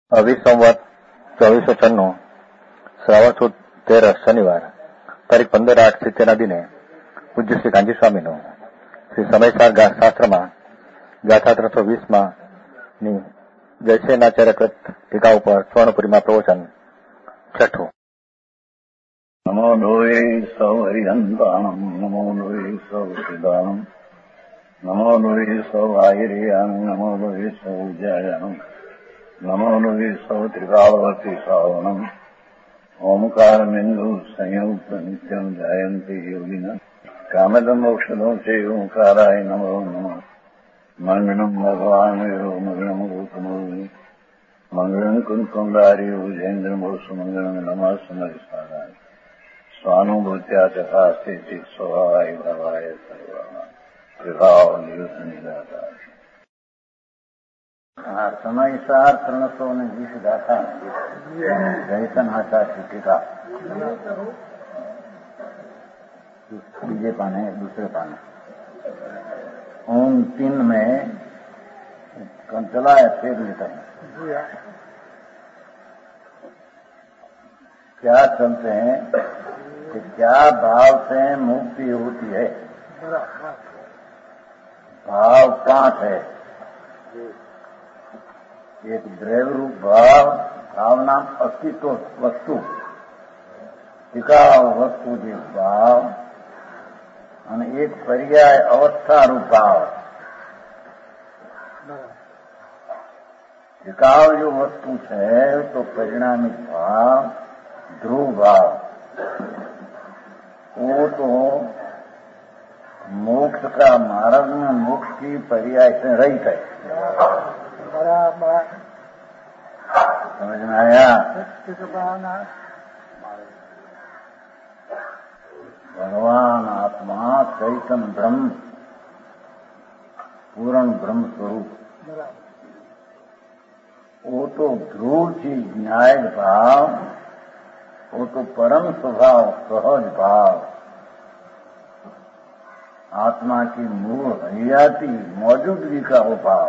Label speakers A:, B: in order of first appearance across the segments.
A: સંવત 2496 શ્રાવણ સુદ 13 શનિવાર તારીખ 15/8/70 દિને પૂજ્ય શ્રી કાંજી સ્વામીનું શ્રી સમયસાર શાસ્ત્રમાં ગાથા 320 ની જયસેનાચાર્ય કૃત ટીકા ઉપર સ્વર્ણપુરીમાં પ્રવચન છઠ્ઠું.
B: નમો લોહે સૌ હરિહંતાણમ નમો લોહે સૌ સિદ્ધાણમ નમો લોહે સૌ આયર્યામ નમો લોહે સૌ જયામ નમો લોહે સૌ ત્રિકાળવતી શ્રાવણમ ઓમકારમેન્દુ સંયુક્ત નિત્યમ જાયંતિ યોગિના કામદમ મોક્ષદો છે ઓંકારાય નમો નમઃ. મંગળમ ભગવાન મંગળમ ગોતમોહિ મંગળમ કુંકુંડારી ઉજેન્દ્રમોસુ મંગળમ નમઃ સમયસારાય સ્વાનુભૂત્યા ચકાસ્તે સ્વભાવાય ભાવાય સર્વા વિભાવ નિદાતા. સમયસાર 320 ગાથા जयसन आचार्य की टीका बीजे पाने दूसरे पाने ओम 3 में चला है फेर लेता है. क्या चलते हैं कि क्या भाव से मुक्ति होती है. भाव 5 है. एक द्रव्य रूप भाव भावना अस्तित्व वस्तु टिकाव वस्तु જે ભાવ અને એક પર્યાય અવસ્થા રૂપ ભાવ. टिकाव जो वस्तु है तो परिणामिक भाव ध्रुव भाव वो तो मोक्ष का मार्ग में मोक्ष की पर्याय से रहित है. बराबर समझ में आया. भगवान आत्मा चैतन्य ब्रह्म पूर्ण ब्रह्म स्वरूप वो तो ध्रुव चीज न्याय भाव वो तो परम स्वभाव सहज भाव आत्मा की मूल हयाती मौजूदगी का वो भाव.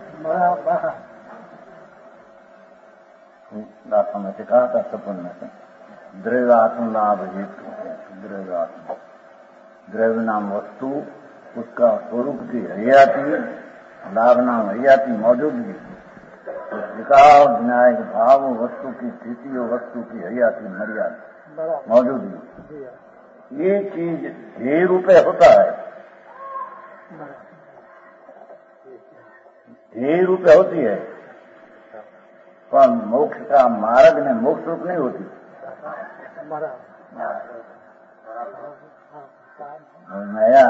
B: दाता में से कहा था सपन में से द्रव्यात्म लाभ हेतु है. द्रव्यात्म द्रव्य नाम वस्तु उसका स्वरूप की हयाती लाभ नाम हयाती मौजूदगी विकास न्याय भाव वस्तु की स्थिति और वस्तु की हयाती मर्यादा मौजूदगी ये चीज ध्येय रूपे होता है. ध्येय रूपे होती है पर मोक्ष का मार्ग में मोक्ष रूप नहीं होती. नया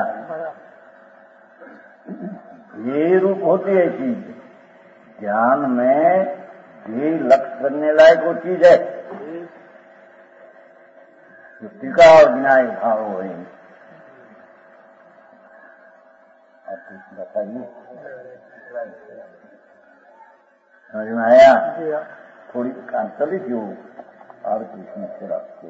B: ध्येय रूप होती है चीज. ज्ञान में ध्येय लक्ष्य करने लायक वो चीज है. टीका और न्याय भाव है. बताइए समझ में आया. थोड़ी कान चली थी वो और कृष्ण से रखते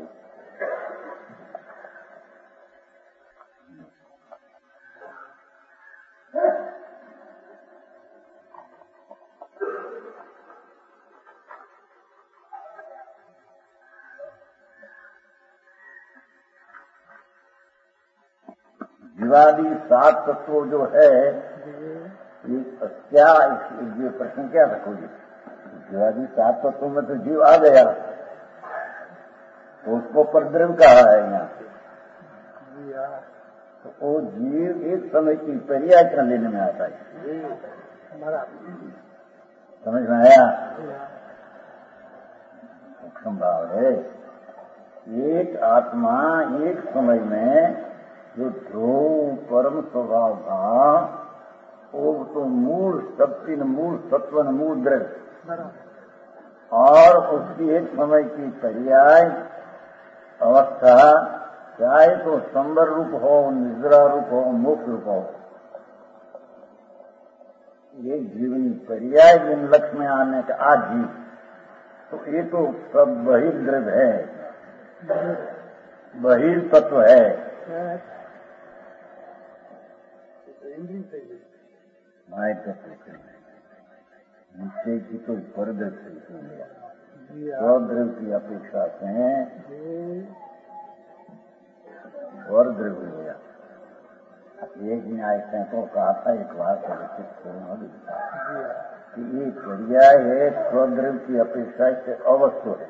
B: जीवादि 7 तत्व जो है क्या ये प्रश्न क्या रखोगे. जीवादि 7 तत्वों में तो जीव आ गया तो उसको परद्रव्य कहा है यहाँ से. तो वो जीव एक समय की पर्याय कर लेने में आता है. समझ में आया. सूक्ष्म भाव है. एक आत्मा एक समय में जो ध्रुव परम स्वभाव था वो तो मूल शक्ति न मूल सत्व न मूल द्रव्य और उसकी एक समय की पर्याय अवस्था चाहे तो संबर रूप हो निद्रा रूप हो मोक्ष रूप हो ये जीवनी पर्याय जिन लक्ष्य में आने का आज जीव तो ये तो सब बहिर्द्रव्य है बहिर्तत्व है. निश्चय की तो परदृष्टि हो गया, स्वद्रव्य की अपेक्षा से और द्रव्य हो गया। एक न्याय सैंकों कहा था, एक बार कि ये पर्याय है स्वद्रव्य की अपेक्षा से अवस्तु है।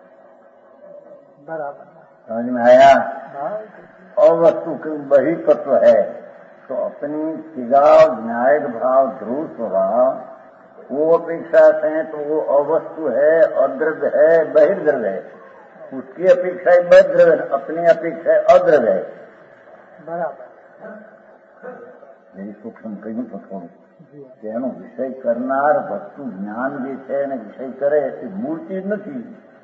C: बराबर
B: समझ में आया? अवस्तु के वही तत्व है, तो अपनी सिगाव न्याय भाव ध्रुव स्वभाव वो अपेक्षा से तो वो अवस्तु है, अद्रव्य है, बहिर्द्रव्य है। उसकी अपेक्षा बहिर्द्रव्य, अपनी अपेक्षा अद्रव्य है।
C: बराबर
B: यही सूक्ष्म કહ્યું તો થોડું કે એનો વિષય કરનાર વસ્તુ જ્ઞાન જે છે એને વિષય કરે એ મૂર્તિ જ નથી.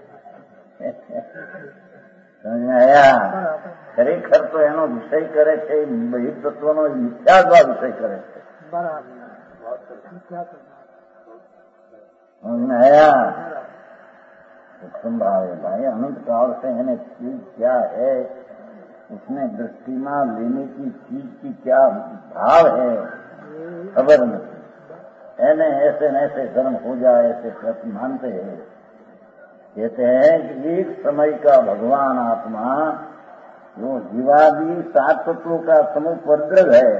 B: સમજ આયા? ખરેખર તો એનો વિષય કરે છે બહિર તત્વનો મિથ્યાત્વ વિષય કરે છે. समझ आया? सूक्ष्म भाव है भाई, अनंत काल से है चीज क्या है, उसमें दृष्टि में लेने की चीज की क्या भाव है खबर नहीं। ऐसे ऐसे न ऐसे धर्म हो जाए ऐसे प्रति मानते हैं। कहते हैं कि एक समय का भगवान आत्मा वो जीवादि सात तत्वों का समूह परद्रव है,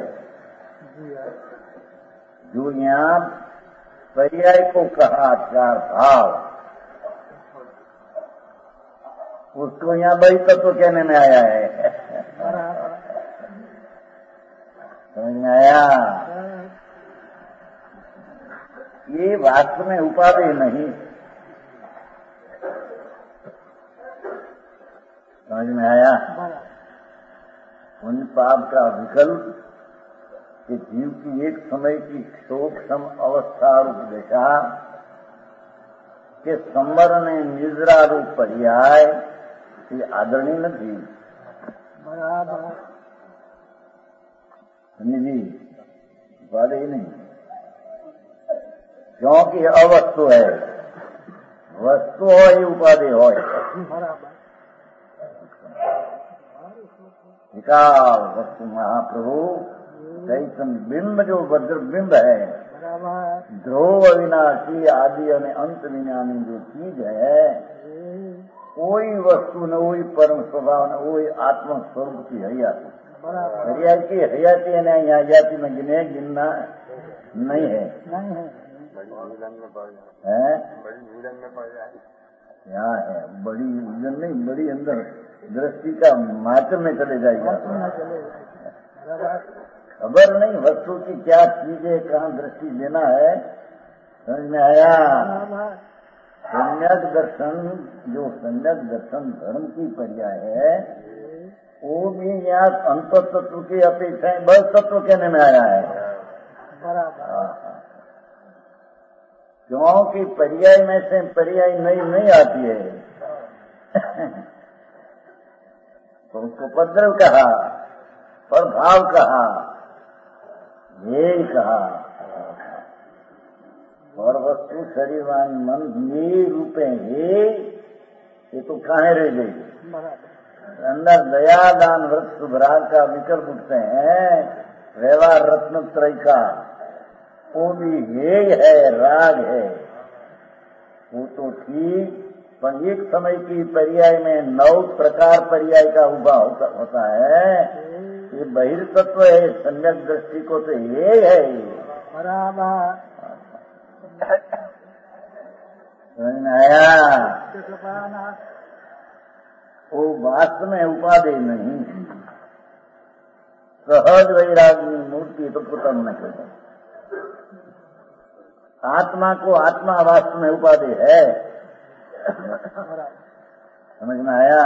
B: जो यहाँ पर्याय को कहा चार भाव, उसको यहाँ बही तत्व कहने में आया है। समझ में आया? ये वास्तव में उपाधि नहीं। समझ में आया? उन पाप का विकल्प कि जीव की एक समय की सूक्ष्म अवस्था रूप दशा के संवरण निजरा रूप पर्याय ये आदरणीय नहीं।
C: बराबर
B: जी उपाधि नहीं, क्योंकि अवस्तु है। वस्तु हो ये उपाधि हो। विकाल वस्तु महाप्रभु चैतन्य बिंब जो वज्र बिंब है, ध्रुव अविनाशी आदि और अंत विज्ञानी जो चीज है, कोई वस्तु न कोई परम स्वभाव न कोई आत्म स्वरूप की हरियाती। हरियाती हरियाती है ना, यहाँ जाति में गिने गिनना नहीं है। यहाँ है बड़ी उलझन नहीं, बड़ी अंदर दृष्टि का मात्र में चले जाएगा। खबर नहीं वस्तु की क्या चीज है, कहाँ दृष्टि देना है। समझ में आया? सम्यक दर्शन, जो सम्यक दर्शन धर्म की पर्याय है, वो भी यहाँ अंत तत्व की अपेक्षा बल तत्व कहने में आया है। क्योंकि पर्याय में से पर्याय नहीं आती है। तो उसको पद्रव कहा, प्रभाव कहा, ध्येय कहा, और वस्तु शरीर मन ये रूपे है, ये तो कहाँ रह गई। अंदर दया दान व्रत सुभराग का विकल्प उठते हैं, व्यवहार रत्न त्रय का वो भी है राग है, वो तो ठीक। पर एक समय की पर्याय में 9 प्रकार पर्याय का उभा होता है। ये बहिर्तत्व है, सम्यक दृष्टि को तो ये है।
C: बराबर
B: समझ में आया? वो वास्तव में उपाधि नहीं, सहज वैराग्य मूर्ति तो पुतम न कहते। आत्मा को आत्मा वास्तव में उपाधि है। समझ में आया?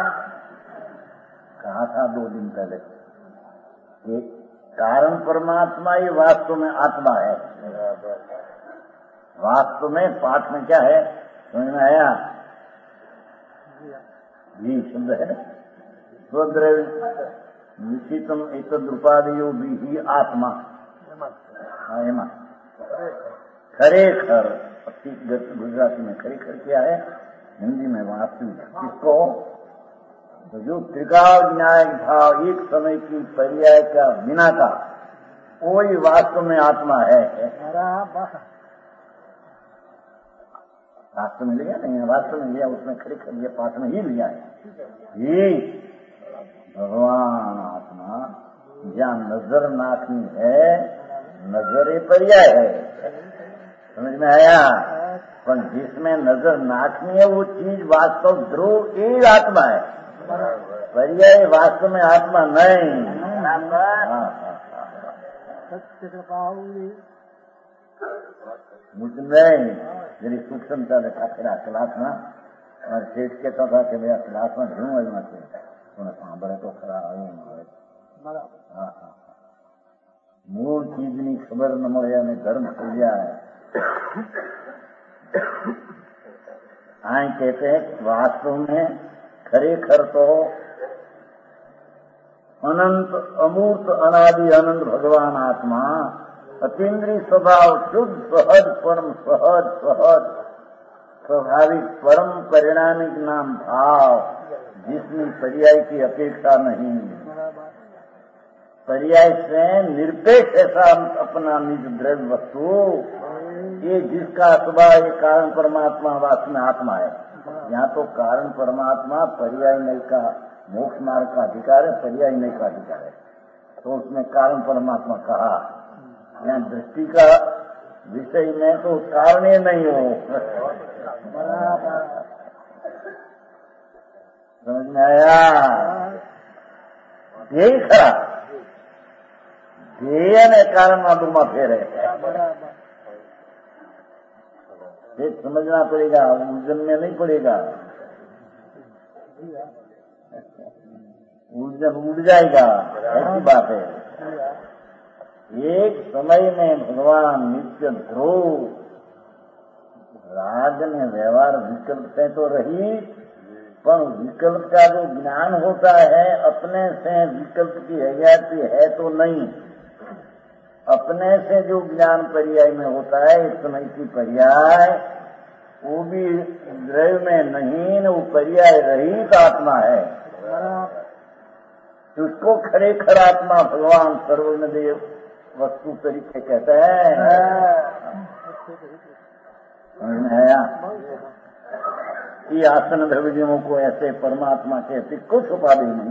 B: कहा था 2 दिन पहले, एक कारण परमात्मा ही वास्तव में आत्मा है। वास्तव में पाठ में क्या है समझ में आया? भी शब्द है ना, स्वद्रव्य निश्चितम एक द्रुपादियो भी आत्मा। एमा खरेखर, गुजराती में खरेखर क्या है, हिंदी में वास्तविक। किसको? तो जो त्रिकाल न्याय भाव एक समय की पर्याय का बिना का, वही वास्तव में आत्मा है। वास्तव में लिया नहीं है, वास्तव में लिया उसने खरेखर ये पाठ में ही लिया है। ये भगवान आत्मा जहाँ नजर नाखनी है, नजर पर्याय है, समझ में आया? पर जिसमें नजर नाखनी है वो चीज वास्तव ध्रुव एक आत्मा है, पर्याय वास्तव में आत्मा नहीं।
C: सत्य कृपा हुई
B: मुझ नहीं जरी सूक्ष्मता देखा फिर क्लास में और शेष कहता था कि भैया क्लास में घूम आई मत उन्हें सांभे तो खरा
C: बराबर
B: मूल चीजनी खबर न મળે અને ધર્મ થઈ જાય। आए कहते हैं वास्तव में खरेखर तो अनंत अमूर्त अनादि अनंत भगवान आत्मा अतीन्द्रिय स्वभाव शुद्ध सहज परम सहज सहज स्वाभाविक परम परिणामिक नाम भाव, जिसमें पर्याय की अपेक्षा नहीं, पर्याय से निरपेक्ष ऐसा अपना निज द्रव्य वस्तु, ये जिसका स्वभाव ये कारण परमात्मा वास्तव में आत्मा है। यहाँ तो कारण परमात्मा पर्याय नहीं का मोक्ष मार्ग का अधिकार है, पर्याय नहीं का अधिकार है, तो उसने कारण परमात्मा कहा। यहाँ दृष्टि का विषय में तो कारण ही नहीं हो, समझ में आया? यही खरा ध्येय ने कारण मालूम फेर है, ये समझना पड़ेगा, उलझन में नहीं पड़ेगा, उलझन उड़ जाएगा, ऐसी बात है। एक समय में भगवान नित्य ध्रुव राग ने व्यवहार विकल्प से तो रही, पर विकल्प का जो ज्ञान होता है अपने से विकल्प की हयाती है तो नहीं, अपने से जो ज्ञान पर्याय में होता है इस समय की पर्याय वो भी द्रव्य में नहीं, वो पर्याय रहित आत्मा है, उसको खरेखर आत्मा भगवान सर्वज्ञदेव वस्तु तरीके कहते हैं। ये आसन द्रव्यों को ऐसे परमात्मा कहते कुछ उपाधि नहीं,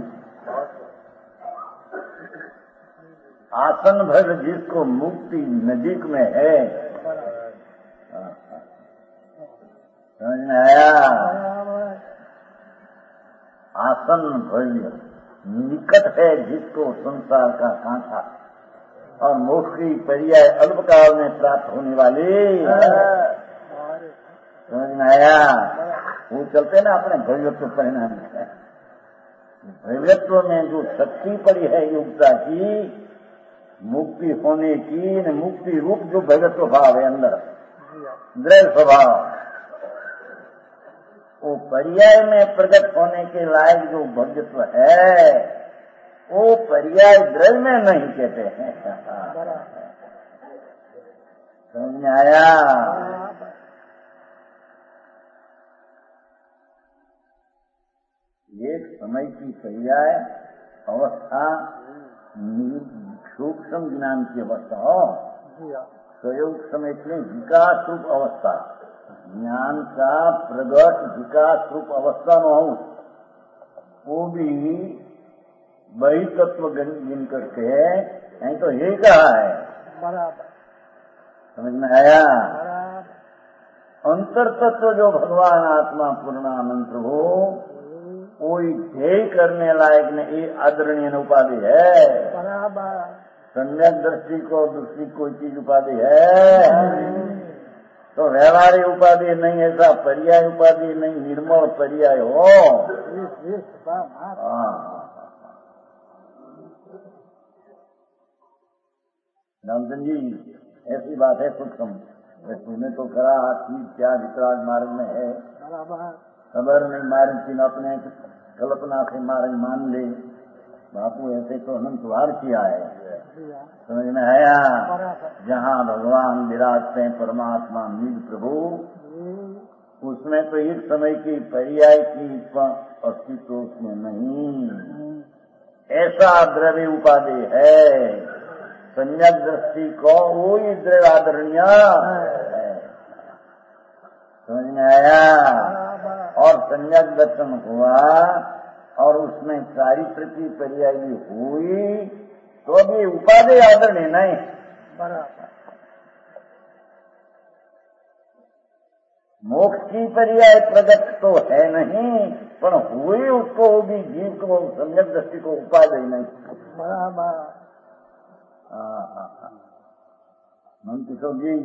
B: आसन भर जिसको मुक्ति नजीक में है, समझ में आया? आसन भर निकट है जिसको संसार का कांटा, और मोक्ष की पर्याय अल्पकाल में प्राप्त होने वाली, समझ में आया? वो चलते ना अपने भव्यत्व परिणाम में, भव्यत्व में जो शक्ति पड़ी है युक्ता की मुक्ति होने की, न मुक्ति रूप जो भव्यत्व भाव है अंदर द्रव्य स्वभाव, वो पर्याय में प्रकट होने के लायक जो भव्यत्व है वो पर्याय द्रव्य में नहीं कहते हैं, समझ में आया? एक समय की पर्याय अवस्था सूक्ष्म ज्ञान की अवस्था हो, सहयोग समय के विकास रूप अवस्था, ज्ञान का प्रगट विकास रूप अवस्था में हो, वो भी वही तत्व गिन करके नहीं तो यही कहा है, समझ में आया? अंतर तत्व जो भगवान आत्मा पूर्णानंद हो कोई ध्येय करने लायक ने ये आदरणीय उपाधि है, सम्यक दृष्टि को दूसरी कोई चीज उपाधि है तो व्यवहारिक उपाधि नहीं, ऐसा पर्याय उपाधि नहीं, निर्मल पर्याय हो। रामचंद्र जी ऐसी बात है सूक्ष्म, तूने तो करा ठीक क्या वितराग मार्ग में है, खबर नहीं मार्ग की अपने कल्पना से मार्ग मान ले, बापू ऐसे तो अनंत वार किया है, समझ में आया? जहाँ भगवान विराजते हैं परमात्मा निज प्रभु, उसमें तो एक समय की पर्याय की अस्तित्व उसमें नहीं, ऐसा द्रव्य उपाधि है, सम्यक दृष्टि को वही द्रव्य आदरणीय है, समझ में आया।
C: बराबर
B: और सम्यक दर्शन हुआ और उसमें चारित्र की पर्यायी हुई तो भी उपाधि आदरणीय नहीं।
C: बराबर
B: मोक्ष की पर्याय प्रगट तो है नहीं, पर हुई उसको भी जीव को सम्यक दृष्टि को उपाधि नहीं।
C: बराबर
B: मन किशोर जी,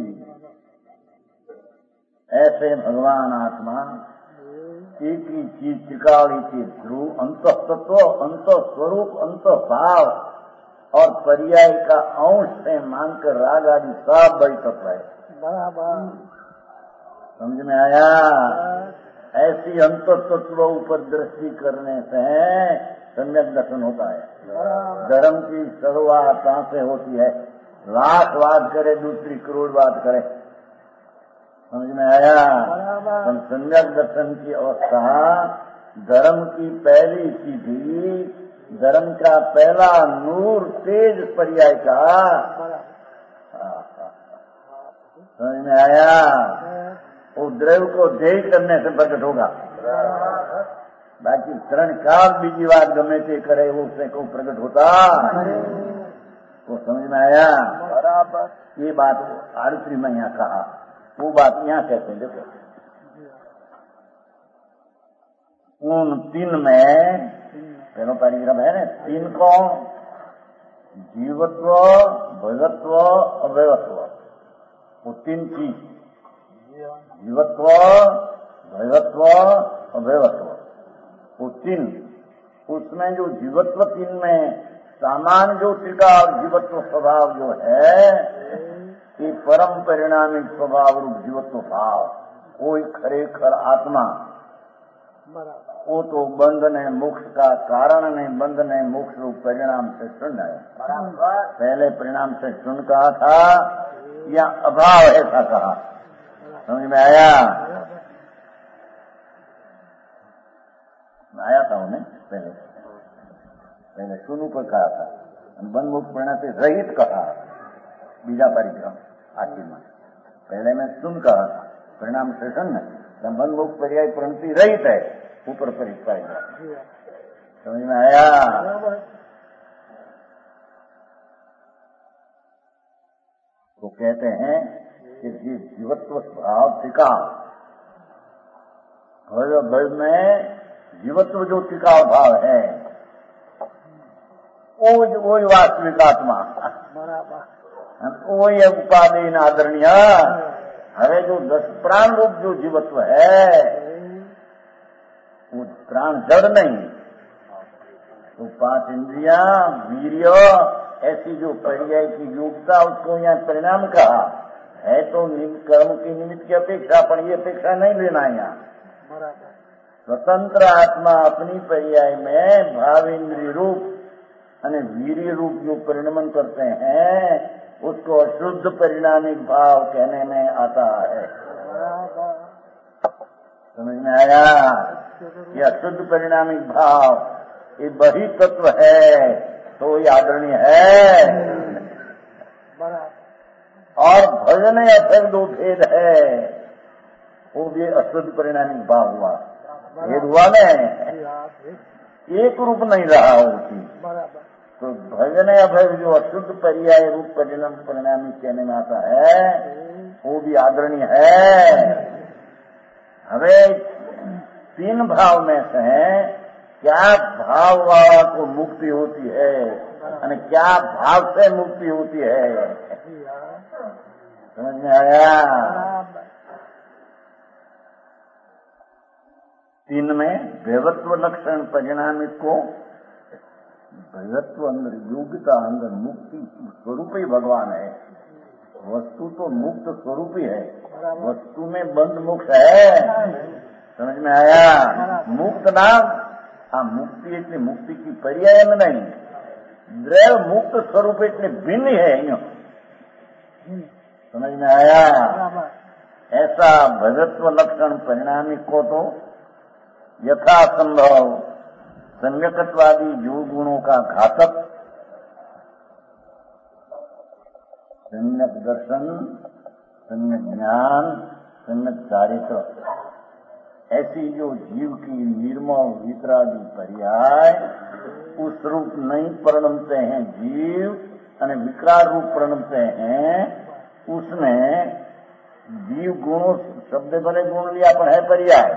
B: ऐसे भगवान आत्मा एक ही चीज त्रिकाल की ध्रुव अंत तत्व, अंत स्वरूप, अंत भाव और पर्याय का अंश से मानकर राग आदि सब बड़ी तत्व है।
C: बराबर
B: समझ में आया? ऐसी अंत तत्व ऊपर दृष्टि करने से सम्यक दर्शन होता है। धर्म की शुरुआत कहाँ से होती है? लाख बात करे, दूसरी करोड़ बात करे। समझ में आया? तो सम्यक दर्शन की अवस्था धर्म की पहली सीढ़ी, धर्म का पहला नूर तेज पर्याय का। समझ में आया? वो द्रव्य को ध्येय करने से प्रकट होगा। बाकी शरण काल बीजी बात गमे ते करे वो उससे को प्रकट होता वो। समझ में आया? बराबर ये बात आरुत्री में यहाँ कहा, वो बात यहाँ कहते हैं। देखो उन तीन में पहला परिग्रह है ना, तीन कौन? जीवत्व, भगत्व, अवयवत्व। वो तीन चीज, जीवत्व, भगत्व, अवयवत्व, वो तीन। उसमें जो जीवत्व तीन में सामान्य जो त्रिकाल जीवत्व स्वभाव जो है, ये परम परिणामिक स्वभाव रूप जीवत्व भाव, वो खरेखर आत्मा। वो तो बंधन है मोक्ष का कारण नहीं, बंधन है मोक्ष रूप परिणाम से शून्य है। पहले परिणाम से शून्य कहा था या अभाव ऐसा कहा? समझ में आया? आया था उन्हें पहले शून्य पर कहा था, बंध मुक्त परिणाम से रहित कहा। बीजा परिक्रम आखिर में पहले में शून्य कहा था, परिणाम से शून्य, बंध मुक्त पर्याय प्रणति रहित है। ऊपर परिक्रम समझ में आया? तो कहते हैं कि जीवत्व भाव टिकाव, भय में जीवत्व जो टिकाव भाव है वो वास्तविक आत्मा, वो ये उपाधि आदरणीय। अरे जो 10 प्राण रूप जो जीवत्व है वो प्राण जड़ नहीं, तो 5 इंद्रियां, वीर्य, ऐसी जो पर्याय की योग्यता उसको यहाँ परिणाम कहा है। तो कर्म की निमित्त की अपेक्षा, पर ये अपेक्षा नहीं लेना यहाँ। स्वतंत्र आत्मा अपनी पर्याय में भाव इंद्रिय रूप અને वीर्य रूप जो परिणमन करते हैं उसको अशुद्ध परिणामिक भाव कहने में आता है। समझ में आया? ये अशुद्ध परिणामिक भाव ये बही तत्व है तो ये आदरणीय है। और भजन अशुद्ध दो भेद है, वो भी अशुद्ध परिणामिक भाव हुआ। भेद हुआ न, एक रूप नहीं रहा वो चीज। तो भजन अभय जो अशुद्ध पर्याय रूप परिणामी कहने में आता है वो भी आदरणीय है। हमें 3 भाव में से क्या भाव वाला को मुक्ति होती है और क्या भाव से मुक्ति होती है? समझ में आया? 3 में भैवत्व लक्षण परिणामिक को भगत्व अंदर, योग्यता अंदर, मुक्ति स्वरूप ही भगवान है। वस्तु तो मुक्त स्वरूप ही है, वस्तु में बंध मुक्त है। समझ में आया? मुक्त नाम हाँ मुक्ति इतनी मुक्ति की पर्याय में नहीं, द्रव्य मुक्त स्वरूप इतने भिन्न है। समझ में आया? ऐसा भगत्व लक्षण परिणामी को तो यथासंभव सम्यकत्वादी जो गुणों का घातक सम्यक दर्शन, सम्यक ज्ञान, सम्यक चारित्र, ऐसी जो जीव की निर्मल वितरागी पर्याय उस रूप नहीं परिणमते हैं जीव અને विकार रूप परिणमते हैं, उसमें जीव गुणों शब्द भले गुण लिया पर है पर्याय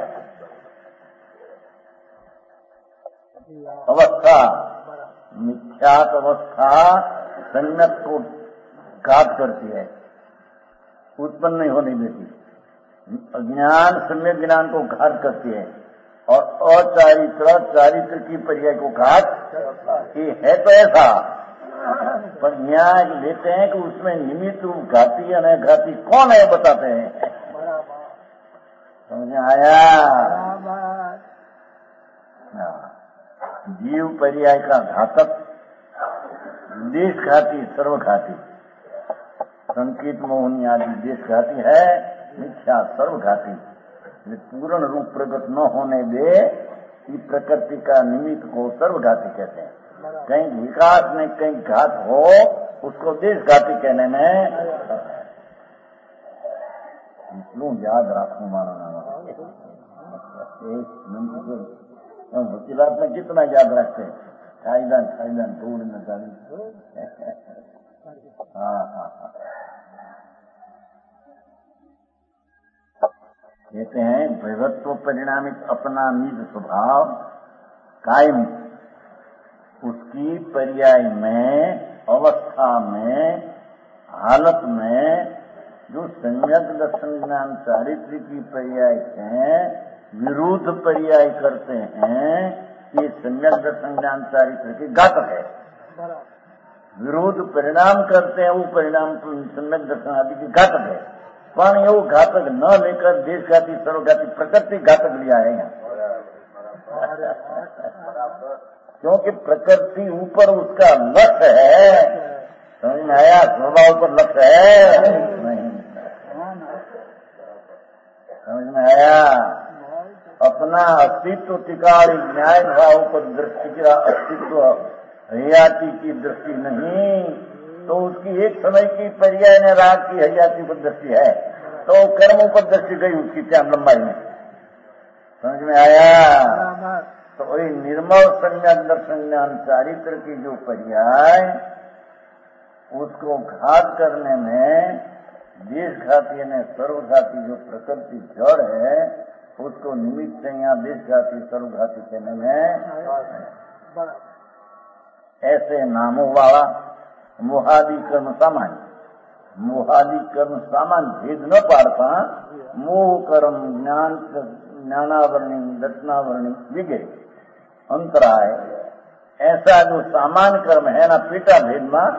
B: अवस्था, मिथ्यात अवस्था सम्यक को घात करती है, उत्पन्न नहीं होने देती। अज्ञान सम्यक ज्ञान को घात करती है और अचारित्र चारित्र की पर्याय को घात ये है तो ऐसा, पर यहाँ लेते हैं कि उसमें निमित्त रूप घाती या नहीं घाती कौन है बताते हैं। समझ में आया? जीव पर्याय का घातक देश घाती सर्वघाती, संकित मोहनी आदि देश घाती है, मिथ्या सर्वघाती। पूर्ण रूप प्रकट न होने दे कि प्रकृति का निमित्त को सर्वघाती कहते हैं। कहीं विकास में कहीं घात हो उसको देशघाती कहने में इसलिए याद रखू मानो वकीलात में कितना याद रखते हैं, थाईलैंड दूर में गाड़ी। हाँ कहते हैं भैवत्व परिणामित अपना निज स्वभाव कायम, उसकी पर्याय में अवस्था में हालत में जो सम्यक दर्शन ज्ञान चारित्र की पर्याय से विरुद्ध पर्याय करते हैं, ये सम्यक दर्शन ज्ञान चारित्र की घातक है। विरुद्ध परिणाम करते हैं वो परिणाम सम्यक दर्शन आदि की घातक है, पर ये घातक न लेकर देशघाती सर्वघाती प्रकृति घातक लिया है यहाँ। क्योंकि प्रकृति ऊपर उसका लक्ष्य है, समझ में आया? स्वभाव पर लक्ष्य है नहीं, समझ में आया? अपना अस्तित्व टिकाड़ी न्याय भाव पर दृष्टि का अस्तित्व हयाती की दृष्टि नहीं, तो उसकी एक समय की पर्याय ने राग की हयाती पर दृष्टि है, तो कर्मों पर दृष्टि गई उसकी टाइम लंबाई में। समझ में आया? तो वही निर्मल सम्यक दर्शन ज्ञान चारित्र की जो पर्याय उसको घात करने में देशघाती ने सर्वघाती जो प्रकृति जड़ है उसको निमित्त से यहाँ देशघाती सर्वघाती कहने में ऐसे नामों वाला मोहादि कर्म सामान्य, मोहादि कर्म सामान्य भेद न पाड़ता, मोह कर्म ज्ञानावरणी दर्शनावरणी विगे अंतराय, ऐसा जो सामान्य कर्म है ना पीटा भेद में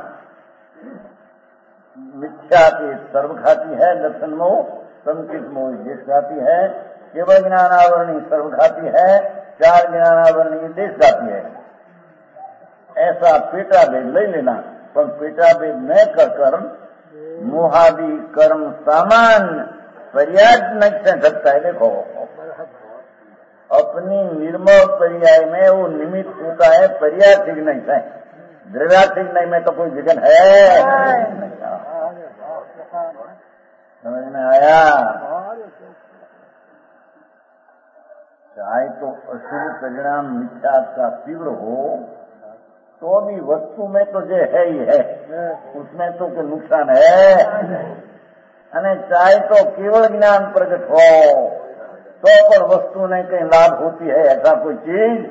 B: मिथ्या के सर्वघाती है, दर्शन मोह संकित मोह देशघाती है, केवल ज्ञानावरणी सर्वघाती है, चार ज्ञानावरणी देशघाती है। ऐसा पेटा भेद ले लेना, पर पेटा भेद न कर मोहादि कर्म सामान्य पर्याय नहीं कह सकता है। देखो अपनी निर्मल पर्याय में वो निमित्त होता है, पर्याय ठीक नहीं है, दृढ़ा ठीक नहीं में तो कोई विघन है। समझ में आया? चाहे तो अशुभ परिणाम मिथ्या का तीव्र हो तो भी वस्तु में तो जो है ही है, उसमें तो कोई नुकसान है, अने चाहे तो केवल ज्ञान प्रकट हो तो पर वस्तु ने कहीं लाभ होती है, ऐसा कोई चीज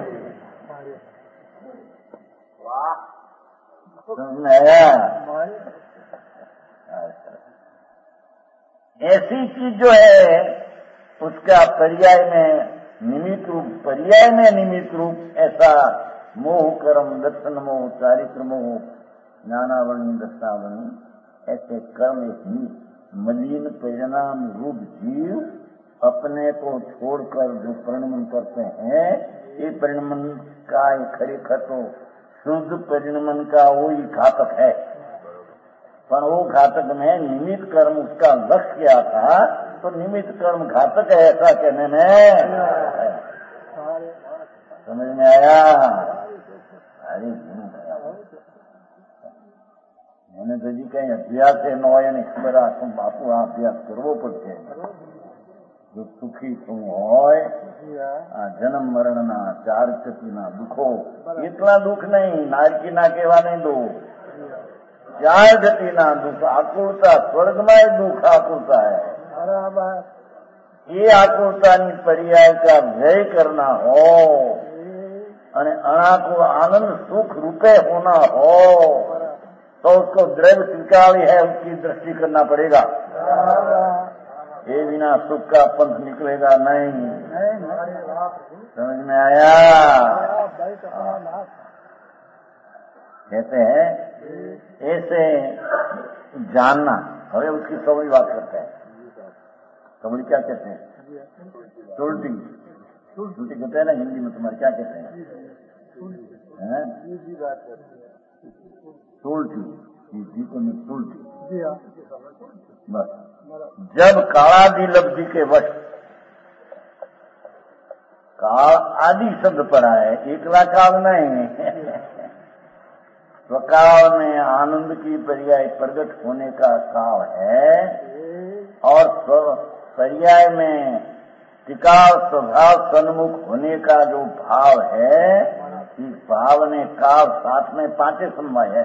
B: ऐसी चीज जो है उसका पर्याय में निमित्त रूप, पर्याय में निमित्त रूप ऐसा मोह कर्म दर्शन मोह चारित्र मोह ज्ञानावरणी दर्शनावरणी ऐसे कर्म ही मलिन परिणाम रूप जीव अपने को छोड़कर जो परिणमन करते हैं, ये परिणमन का खरेखर तो शुद्ध परिणमन का वही घातक है, पर वो घातक में निमित्त कर्म उसका लक्ष्य क्या था, तो निमित्त कर्म घातक है ऐसा कहने में समझ में आया? अरे मैंने तो जी कहीं अभ्यास है नो એને ખબર આ બાપુ આ અભ્યાસ કરવો પડશે, જો સુખી તું હોય
C: जी हाँ
B: આ જન્મ મરણના ચાર ચતીના દુઃખો એટલા દુઃખ નહીં નારકીના કહેવા નહીં દુઃખ
C: जी हाँ
B: ચાર ગતિના દુઃખ આકુળતા સ્વર્ગમાં દુઃખ આકુળતા હૈ
C: बराबर
B: ये आकुलतानी पर्याय का व्यय करना हो અને अणा को आनंद सुख रूपे होना हो तो उसको द्रव्य स्वीकारी है उसकी दृष्टि करना पड़ेगा ये बिना सुख का पंथ निकलेगा नहीं समझ में आया कहते हैं ऐसे जानना हमें उसकी सवरी बात करते हैं कबड्डी क्या कहते हैं टोल्टी टोल्टी कहते हैं ना हिंदी में तुम्हारे क्या कहते हैं टोल्टी जी को में टोल्टी
C: जी हाँ
B: बस जब कालादि लब्धि के वश काल आदि शब्द पड़ा है एकला काल नहीं स्वकाल में आनंद की पर्याय प्रकट होने का काल है और पर्याय में टिकाव स्वभाव सन्मुख होने का जो भाव है इस भाव ने काल साथ में पांचे समवाय है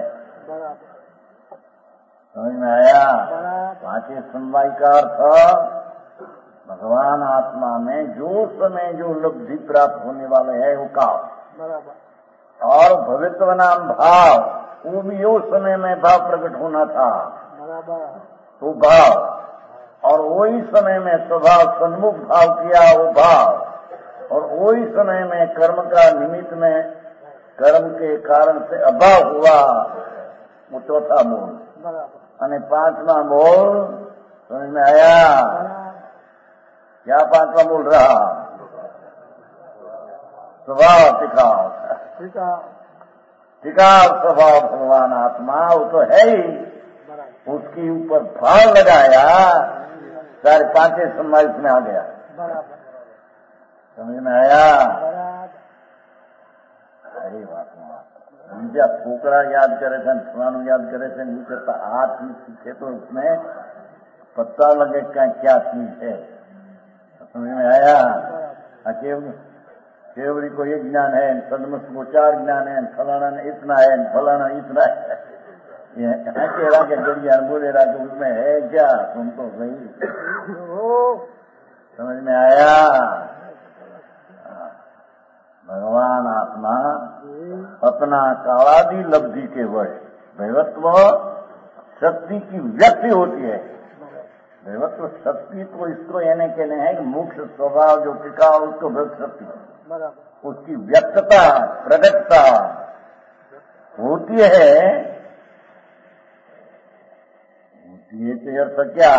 B: समझ में आया पांचे समवाय का अर्थ भगवान आत्मा में जो समय जो लब्धि प्राप्त होने वाले है वो काल और भवित्व नाम भाव वो भी उस समय में भाव प्रकट होना था वो भाव और वही समय में स्वभाव सन्मुख भाव किया वो भाव और वही समय में कर्म का निमित्त में कर्म के कारण से अभाव हुआ वो चौथा मूल અને पांचवा मूल समझ में आया क्या पांचवा मूल रहा स्वभाव टिकाव टिकाव स्वभाव भगवान आत्मा वो तो है ही उसके ऊपर भाव लगाया सारे पांचे समावेश में आ गया समझ में आया अरे बात बीजा छोकरा याद करे थे फलानु याद करे थे नहीं करता हाथ ही सीखे तो उसमें पता लगे क्या चीज है समझ में आया केवड़ी को एक ज्ञान है सदमस को चार ज्ञान है फलाना ने इतना है फलाना इतना है कह के गड़िया बोले रहा कि उसमें है क्या तुम तो सही समझ में आया भगवान आत्मा अपना कालादि लब्धि के वश दैवत्व शक्ति की व्यक्ति होती है दैवत्व शक्ति तो इसको कहने के लिए है कि मुख्य स्वभाव जो टिका उसको व्यक्त शक्ति उसकी व्यक्तता प्रगटता होती है ये तो अर्थ क्या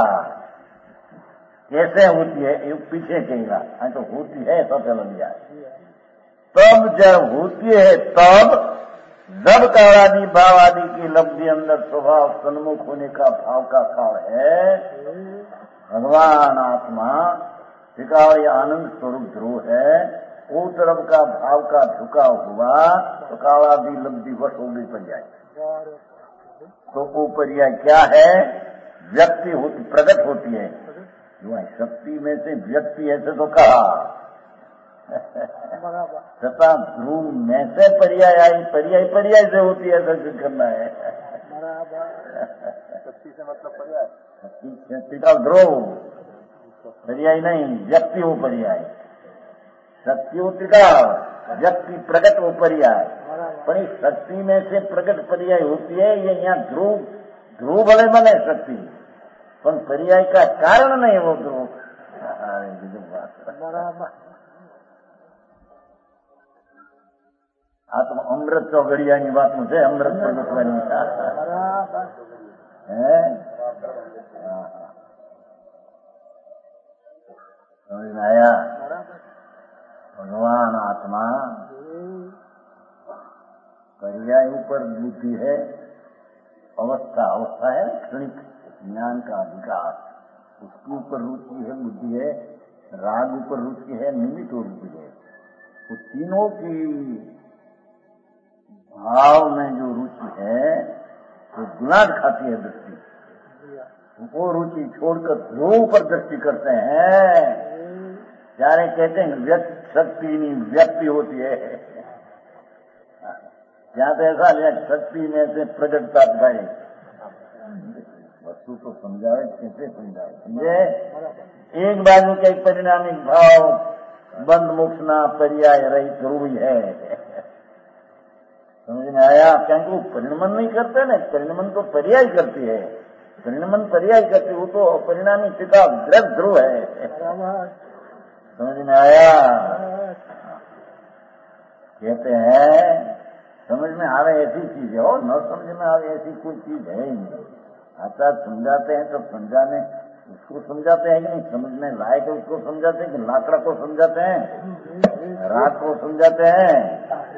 B: कैसे होती है ये पीछे कहेगा तो होती है सब चल गया तब जब होती है तब जब कालादि भाव आदि की लब्धि अंदर स्वभाव सन्मुख होने का भाव का काल है भगवान आत्मा टिकाव या आनंद स्वरूप ध्रुव है वो तरफ का भाव का झुकाव हुआ तो कालादि लब्धि वश हो गई पर्याय तो वो पर्याय क्या है व्यक्ति होती प्रकट होती है जो है शक्ति में से व्यक्ति ऐसे तो कहा तथा ध्रुव में से पर्याय आई पर्याय से होती है ऐसा करना है
A: शक्ति से मतलब पर्याय
B: शक्ति का ध्रुव पर्याय नहीं व्यक्ति हो पर्याय शक्ति हो टिकाव व्यक्ति प्रकट हो पर्याय पर इस शक्ति में से प्रकट पर्याय होती है ये यहाँ ध्रुव भले बने शक्ति पर पर्याय का कारण नहीं वो ध्रुव આ તો અમૃત ચોગડિયાની વાત છે અમૃત પ્રગટવાની સમજ में आया भगवान आत्मा पर्याय ऊपर बुद्धि है अवस्था है क्षणिक ज्ञान का विकास उसके ऊपर रुचि है बुद्धि है राग ऊपर रुचि है निमित्त रुचि है वो तीनों की भाव में जो रुचि है वो गुलाट खाती है दृष्टि वो रुचि छोड़कर ध्रुव पर दृष्टि करते हैं। यारे कहते हैं व्यक्त शक्ति नहीं व्यक्ति होती है। यहाँ तो ऐसा लिया शक्ति में से प्रगटता भाई वस्तु को समझाए कैसे समझाए समझे। एक बाजू के परिणामिक भाव बंद मुक्तना पर्याय रहित रूप है। समझ में आया? क्योंकि वो परिणमन नहीं करते ना, परिणमन तो पर्याय करती है, परिणमन पर्याय करती, वो तो परिणामी पिता द्रव ध्रुव है। समझ में आया? कहते हैं समझ में आवे ऐसी चीज है और न समझ में आवे ऐसी कोई चीज है ही नहीं। आचार्य समझाते हैं तो समझाने उसको समझाते हैं कि नहीं, समझने लायक उसको समझाते हैं कि लाकड़ा को समझाते हैं, रात को समझाते हैं।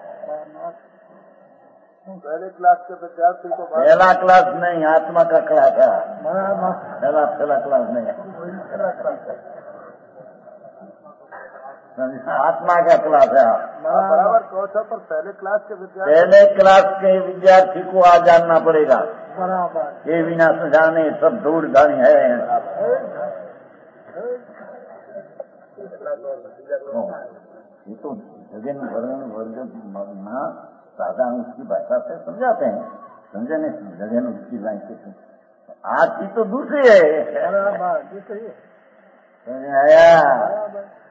C: पहले क्लास के विद्यार्थी को
B: पहला क्लास नहीं, आत्मा का क्लास है। पहला क्लास नहीं, आत्मा का क्लास है।
C: बराबर कौशल पर पहले क्लास के विद्यार्थी,
B: पहले क्लास के विद्यार्थी को आज जानना पड़ेगा।
C: बराबर
B: ये बिना सुझाने सब दूर गाड़ी है। ये तो जगन वर्णन वर्ग साधारण उसकी भाषा से समझाते हैं, समझे नहीं? जगन उसकी लाइन से आज की तो दूसरी है। समझ आया?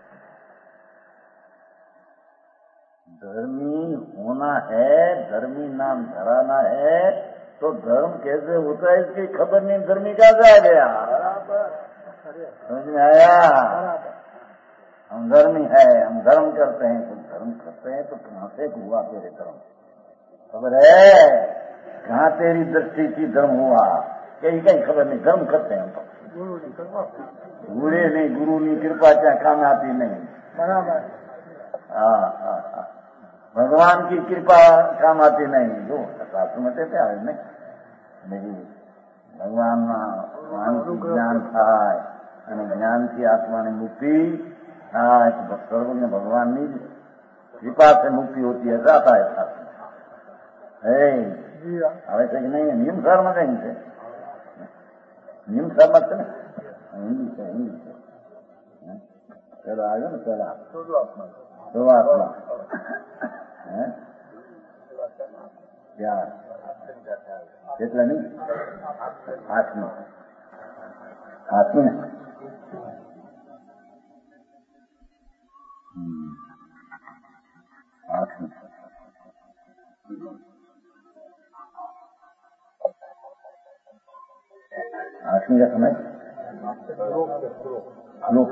B: धर्मी होना है, धर्मी नाम धराना है, तो धर्म कैसे होता है इसकी खबर नहीं, धर्मी कहाँ से आ गया? समझ में आया? हम धर्मी है, हम धर्म करते हैं, तो धर्म करते हैं तो कहाँ से हुआ तेरे धर्म? खबर है? कहाँ तेरी दृष्टि की धर्म हुआ? कहीं कहीं खबर नहीं, धर्म करते हैं तो गुरु नहीं, गुरु नहीं, कृपा क्या काम आती नहीं। भगवान की कृपा काम आती नहीं। जो सुनते थे आज नहीं, भगवान की ज्ञान था, ज्ञान की आत्मा ने मुक्ति सर्व में भगवान नहीं कृपा से मुक्ति होती है, जाता है साथ वैसे कि नहीं। नियम सर मत इनसे, नियम सर मत ना, हिंदी से चलो आगे ना, चला दो आत्मा क्या કેટલા नहीं आत्मा आत्मा आत्मा आत्मा का समय लोक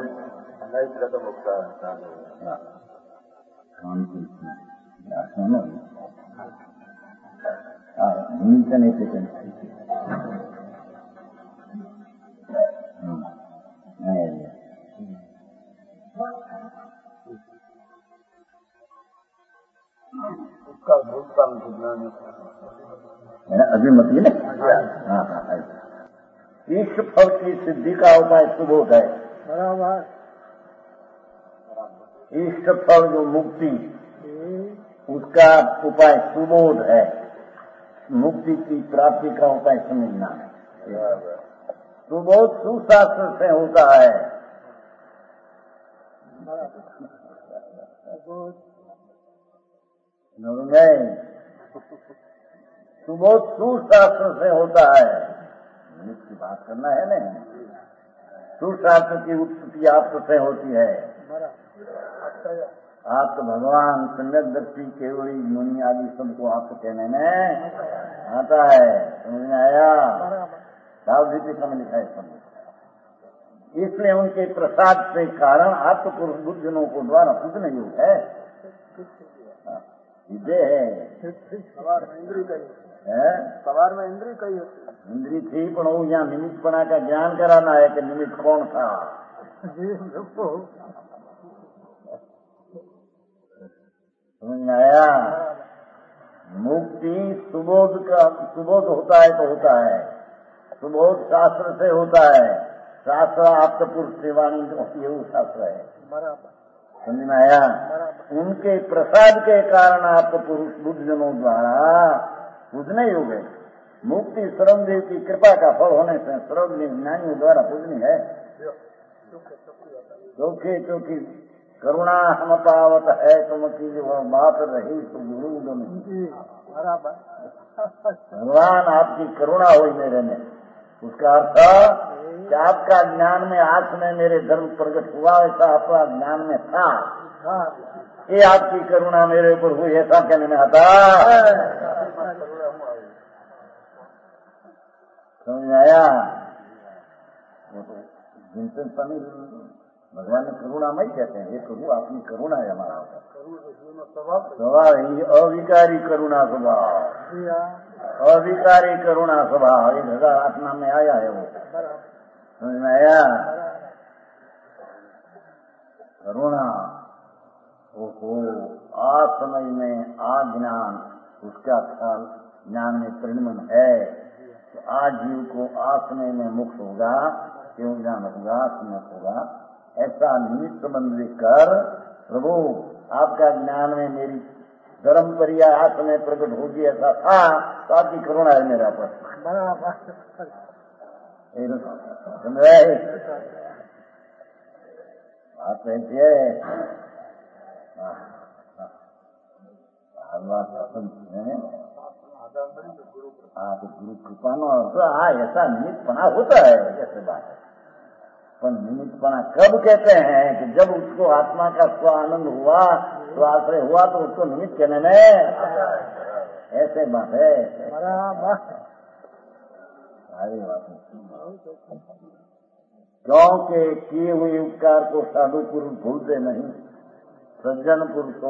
B: आत्मा नीचे नहीं थे
C: उसका भूतकाल विज्ञान
B: अभी मतलब हाँ हाँ इष्ट फल की सिद्धि का उपाय सुबोध है।
C: बराबर
B: इष्ट फल जो मुक्ति उसका उपाय सुबोध है। मुक्ति की प्राप्ति का उपाय समझना है। सुबोध सुशास्त्र से होता है। सुबोध सुशास्त्र से होता है। की बात करना है ना, सुशास्त्र की उत्पत्ति आपसे से होती है। आप तो भगवान सम्यक दृष्टि केवली मुनि आदि सबको आपको कहने में आता है। समझ में आया? सावधि में लिखा है समझ। इसलिए उनके प्रसाद से कारण आत्मपुरुष बुद्धजनों को द्वारा पूजन योग है। विजय है
C: सवार में इंद्री कही होती है।
B: इंद्री थी पण वो यहाँ निमित्तपणा का ज्ञान कराना है कि निमित्त कौन था। समझ में आया? मुक्ति सुबोध का सुबोध होता है तो होता है। सुबोध शास्त्र से होता है। शास्त्र आप्तपुरुष सेवानी ये वो शास्त्र है। समझ में आया? उनके प्रसाद के कारण आपको पुरुष बुद्धजनों द्वारा पूजने योग है। मुक्ति सर्वदेव की कृपा का फल होने से सर्वदेव ज्ञानियों द्वारा पूजनी है। चौकी चौकी करुणा हम पावत है तुम की जो बात रही तो गुरु में भगवान आपकी करुणा हुई मेरे में। उसका अर्थ कि आपका ज्ञान में आज में मेरे धर्म प्रकट हुआ, ऐसा आपका ज्ञान में था, ये आपकी करुणा मेरे ऊपर हुई, ऐसा कहने में आता। समझ आया? वो तो जिनसे स्वामी भगवान ने करुणामय कहते हैं, ये प्रभु आपकी करुणा है हमारा स्वभाव, ये अविकारी करुणा स्वभाव, अविकारी करुणा स्वभाव, ये भगवान आत्मा में आया है। वो समझ में आया? करुणा ओहो आज समय में ज्ञान उसका फल ज्ञान में परिणमन है। तो आज जीव को आज समय में मुक्त होगा, क्यों ज्ञान होगा, सुनत होगा, ऐसा निमित्त संबंध कर प्रभु आपका ज्ञान में मेरी धर्म परिया आज समय प्रकट होगी, ऐसा था तो आपकी करुणा है मेरा पर। समझ रहे बात है? तो गुरु कृपा नो ऐसा निमित्तपना होता है, जैसे बात है। पर निमित्तपना कब कहते हैं कि जब उसको आत्मा का स्व आनंद हुआ, तो आश्रय हुआ, तो उसको निमित्त कहने में ऐसे बात है। सारी बात है। क्योंकि किए हुए उपकार को साधु पुरुष भूलते नहीं, सज्जन पुरुषों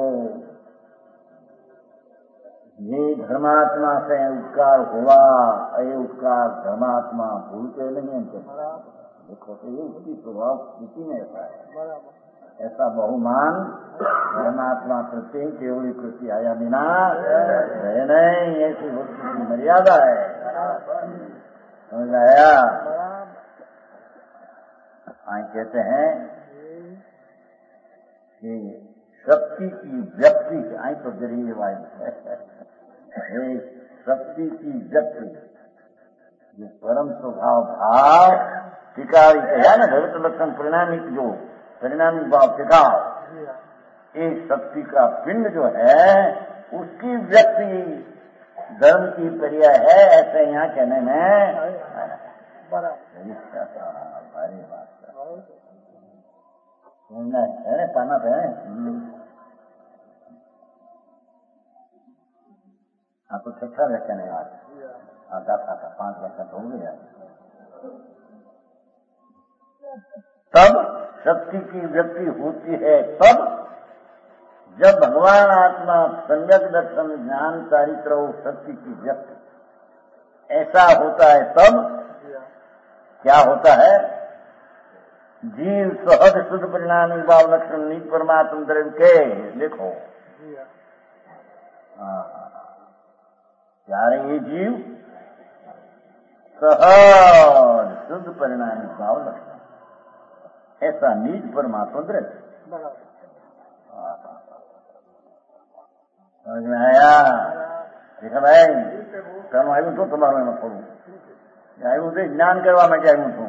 B: ये धर्मात्मा से उपकार हुआ, ये उपकार धर्मात्मा भूलते नहीं है। देखो तो ये उसकी स्वभाव स्थिति में ऐसा है, ऐसा बहुमान धर्मात्मा प्रत्येक केवली कृति आया बिना रहे नहीं, ऐसी वस्तु की मर्यादा है। समझ आया? कहते हैं कि शक्ति की व्यक्ति आई तो जरिए वायु है, शक्ति की व्यक्ति जो परम स्वभाव भाव टिकावी कहा ना, भगवत लक्षण परिणामिक, जो परिणामिक भाव टिकाव, एक शक्ति का पिंड जो है उसकी व्यक्ति धर्म की पर्याय है, ऐसे यहाँ कहने में भारी बात है। पाना है हाँ, तो छठा व्याख्यान है आज, आधा था 5 व्याख्यान हो गया। तब शक्ति की व्यक्ति होती है तब जब भगवान आत्मा सम्यक दर्शन ज्ञान चारित्र शक्ति की व्यक्ति ऐसा होता है, तब क्या होता है? जीव सहज शुद्ध परिणामी भाव लक्षण नीच परमात्म द्रव्य के लिखो। यारे ये जीव सहज शुद्ध परिणामी भाव लक्षण ऐसा नीच परमात्मा द्रव्य। समझ में आया? देखा भाई, कल आयु तो तुम्हारे में पढ़ू, आयु से ज्ञान करवा मैं क्या हूँ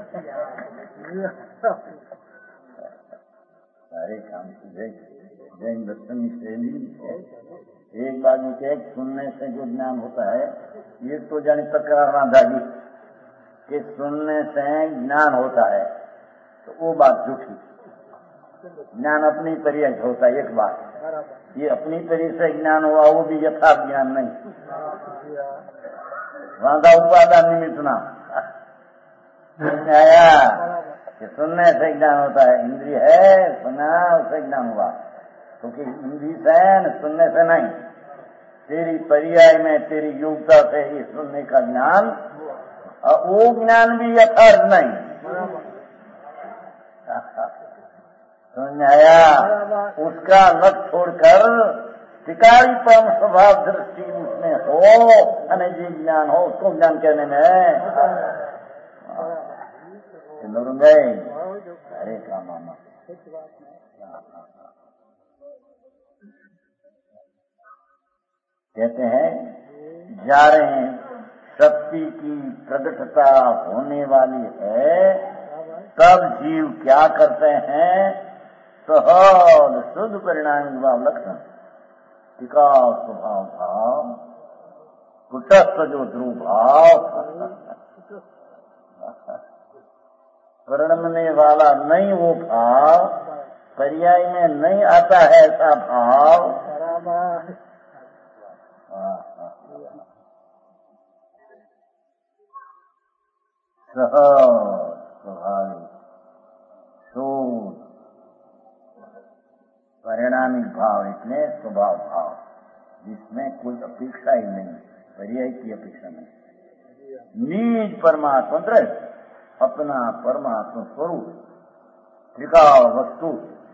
B: सारे काम की जैन दर्शन की शैली है। एक बात है, सुनने से जो ज्ञान होता है, ये तो जानी तकरार ना दागी कि सुनने से ज्ञान होता है, तो वो बात झूठी। ज्ञान अपनी तरीके से होता है, एक बात ये अपनी तरीके से ज्ञान हुआ, वो भी यथार्थ ज्ञान नहीं, वादा उपादान निमित्त ना आया कि सुनने से ज्ञान होता है। इंद्रिय है, सुना उससे ज्ञान हुआ, क्योंकि इंद्रिय से सुनने से नहीं, तेरी पर्याय में तेरी योग्यता से ही सुनने का ज्ञान, और वो ज्ञान भी यथार्थ नहीं। समझ आया? उसका लक्ष्य छोड़कर टिकाई परम स्वभाव दृष्टि उसमें हो, अनजी ज्ञान हो, उसको ज्ञान कहने में गए। अरे का मामा कहते हैं, जा रहे हैं शक्ति की प्रकटता होने वाली है, तब जीव क्या करते हैं? सहज शुद्ध परिणाम भाव लक्षण, टिकाव स्वभाव भाव, कुटस्थ जो ध्रुव भाव, परिणमने वाला नहीं वो भाव, पर्याय में नहीं आता है ऐसा भाव। सहज स्वाभाविक शुद्ध परिणामिक भाव, इसमें स्वभाव भाव, जिसमें कोई अपेक्षा ही नहीं, पर्याय की अपेक्षा नहीं। निज परमात्मा दृश्य, अपना परमात्मा स्वरूप, त्रिकाल वस्तु,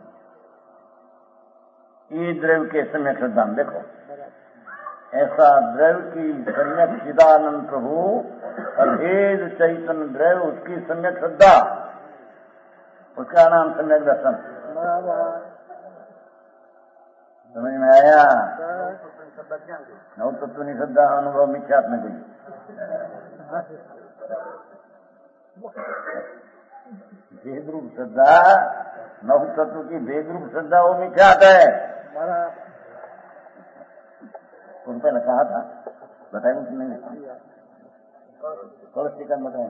B: ये द्रव्य के सम्यक श्रद्धा में देखो, ऐसा द्रव्य की सम्यक चिदानंद प्रभु अभेद चैतन्य द्रव्य, उसकी सम्यक श्रद्धा, उसका नाम सम्यक दर्शन। समझ में आया? नव तत्व निश्रद्धा अनुभव मिथ्यात्म कोई भेद रूप श्रद्धा, नव तत्व की भेद रूप श्रद्धा वो मिथ्यात है। तुम पहले कहा था, बताए मुझे नहीं, कलश टीका बताए,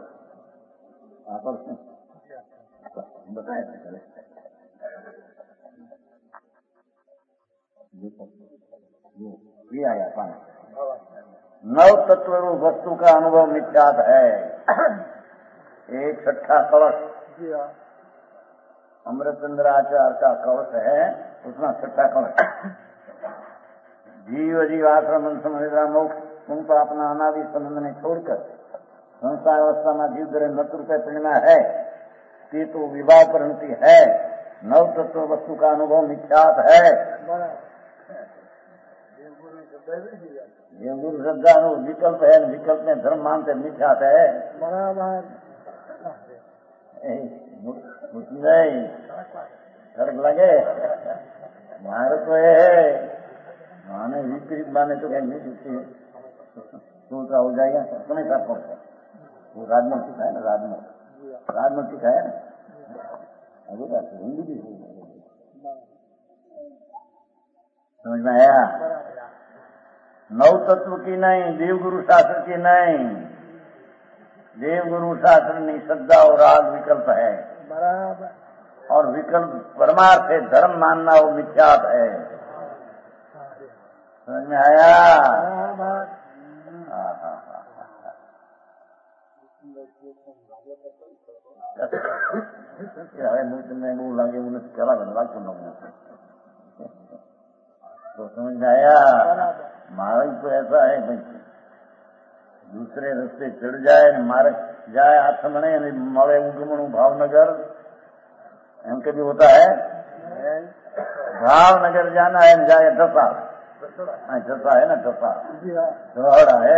B: बताए थे ये आया पानी। नव तत्व रूप वस्तु का अनुभव मिथ्यात है। एक छठा कलश अमृतचंद्राचार्य का कलश है, उसमें छठा कलश जीव जीवाश्रम समझा मोक्ष उनका अपना अनादि संबंध में छोड़कर संसार अवस्था में जीव दर नतुर पे प्रेरणा है, ते तो विवाह परिणति है। नव तत्व वस्तु का अनुभव मिथ्यात है। गुरु श्रद्धा विकल्प है, विकल्प में धर्म मानते मिथ्यात है। नहीं फर्क लगे मारे तो है, माने विपरीत माने तो कहीं नहीं सोचा हो जाएगा। समय साफ पड़ता वो राजमती का है ना, राजमती का है ना, अभी बात हिंदी भी समझ में आया? नव तत्व की नहीं, देव गुरु शास्त्र की नहीं। देव गुरु शास्त्र निश्रद्धा और राग विकल्प है, और विकल्प परमार्थ है, धर्म मानना वो मिथ्यात है। समझ में आया? मुंह लगे मुझे चला लाग तो समझ में आया? मार्ग तो ऐसा है भाई, दूसरे रास्ते चढ़ जाए, मार्ग जाए हाथ मणे मले उगमणु भावनगर, एम के भी होता है। भावनगर जाना है, जाए दशा, दशा है ना, दशा धड़ा है,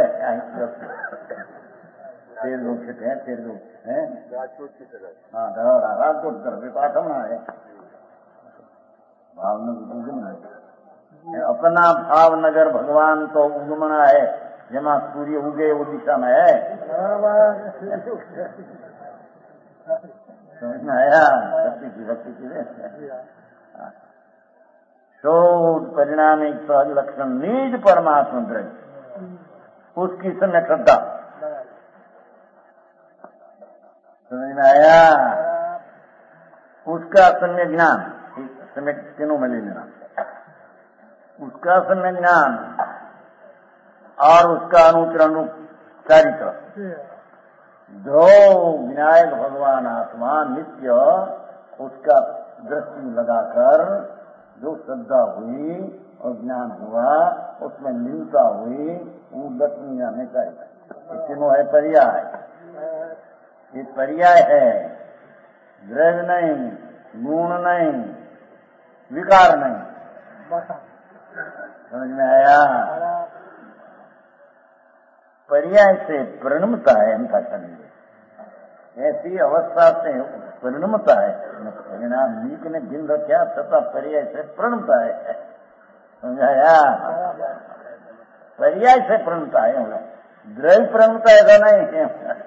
B: तेर लोग छिटे हैं, तेर लोग हैं, हाँ धड़ा राजकोट कर पाठमा है। भावनगर अपना भावनगर भगवान तो उगमना है, जमा सूर्य उगे वो दिशा में है। समझ में आया? शक्ति की भक्ति की शोध परिणामिक सहज लक्षण निज परमात्मा द्रव्य, उसकी सम्यक श्रद्धा। समझ में आया? उसका सम्यक ज्ञान, सम्यक तीनों में ले लेना, उसका सम्यक ज्ञान और उसका अनुचरणकारिता, जो विनायक भगवान आत्मा नित्य, उसका दृष्टि लगाकर जो श्रद्धा हुई और ज्ञान हुआ, उसमें मिलता हुई वो दर्शन जाने चाहिए। तीनों है पर्याय, ये पर्याय है, द्रव्य नहीं, गुण नहीं, विकार नहीं। समझ में आया? पर्याय से परिणमता है इनका शरीर, ऐसी अवस्था से परिणमता है। परिणाम नीक ने दिन रखा तथा पर्याय से परिणमता है। समझाया? पर्याय से परिणमता है, દ્રવ્ય પ્રણમતા ऐसा नहीं है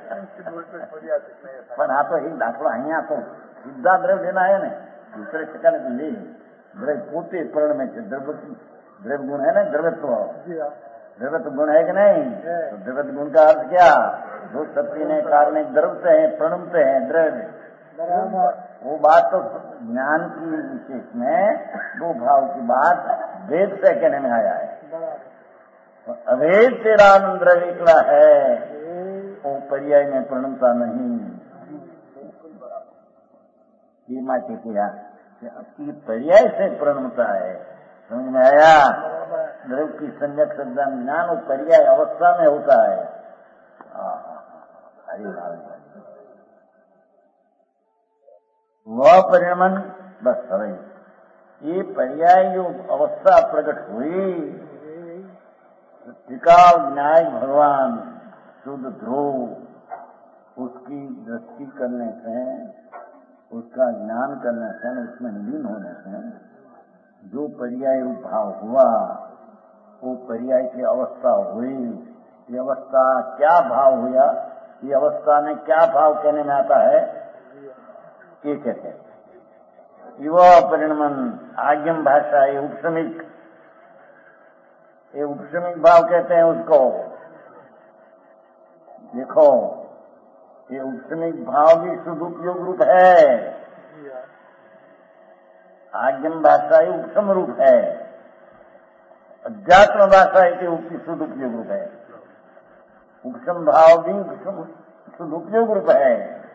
B: પણ આ તો એક દાખલો અહીંયા તો સીધા દ્રવ્ય લેના है ને दूसरे ठिकाने तो नहीं द्रव्य पोते प्रणमे છે द्रव्य गुण है ना द्रव्यत्व द्रव्यत्व गुण है कि नहीं तो द्रव्यत्व गुण का अर्थ क्या जो शक्ति ने कारण द्रवते हैं प्रणमते हैं द्रव्य वो बात तो ज्ञान की विशेष में दो भाव की बात वेद से कहने में आया है तो अवेद तेरा द्रव्य निकला है वो पर्याय में प्रणमता नहीं ये माटे किया पर्याय से प्रणमता है समझ में आया द्रव्य की संज्ञक शब्द ज्ञान और पर्याय अवस्था में होता है वह परिणमन बस सही ये पर्याय जो अवस्था प्रकट हुई त्रिकाल न्याय भगवान शुद्ध ध्रुव उसकी दृष्टि करने से उसका ज्ञान करने से उसमें लीन होने से जो पर्याय भाव हुआ वो पर्याय की अवस्था हुई ये अवस्था क्या भाव हुआ ये अवस्था में क्या भाव कहने में आता है ये कहते हैं युवा परिणमन आज्ञम भाषा ये उपशमिक भाव कहते हैं उसको देखो ये उपशमिक भाव भी शुद्ध उपयोग रूप है आज्ञम भाषा ही उपशम रूप है अध्यात्म भाषा के शुद्ध उपयोग रूप है उपशम भाव भी शुद्ध उपयोग रूप है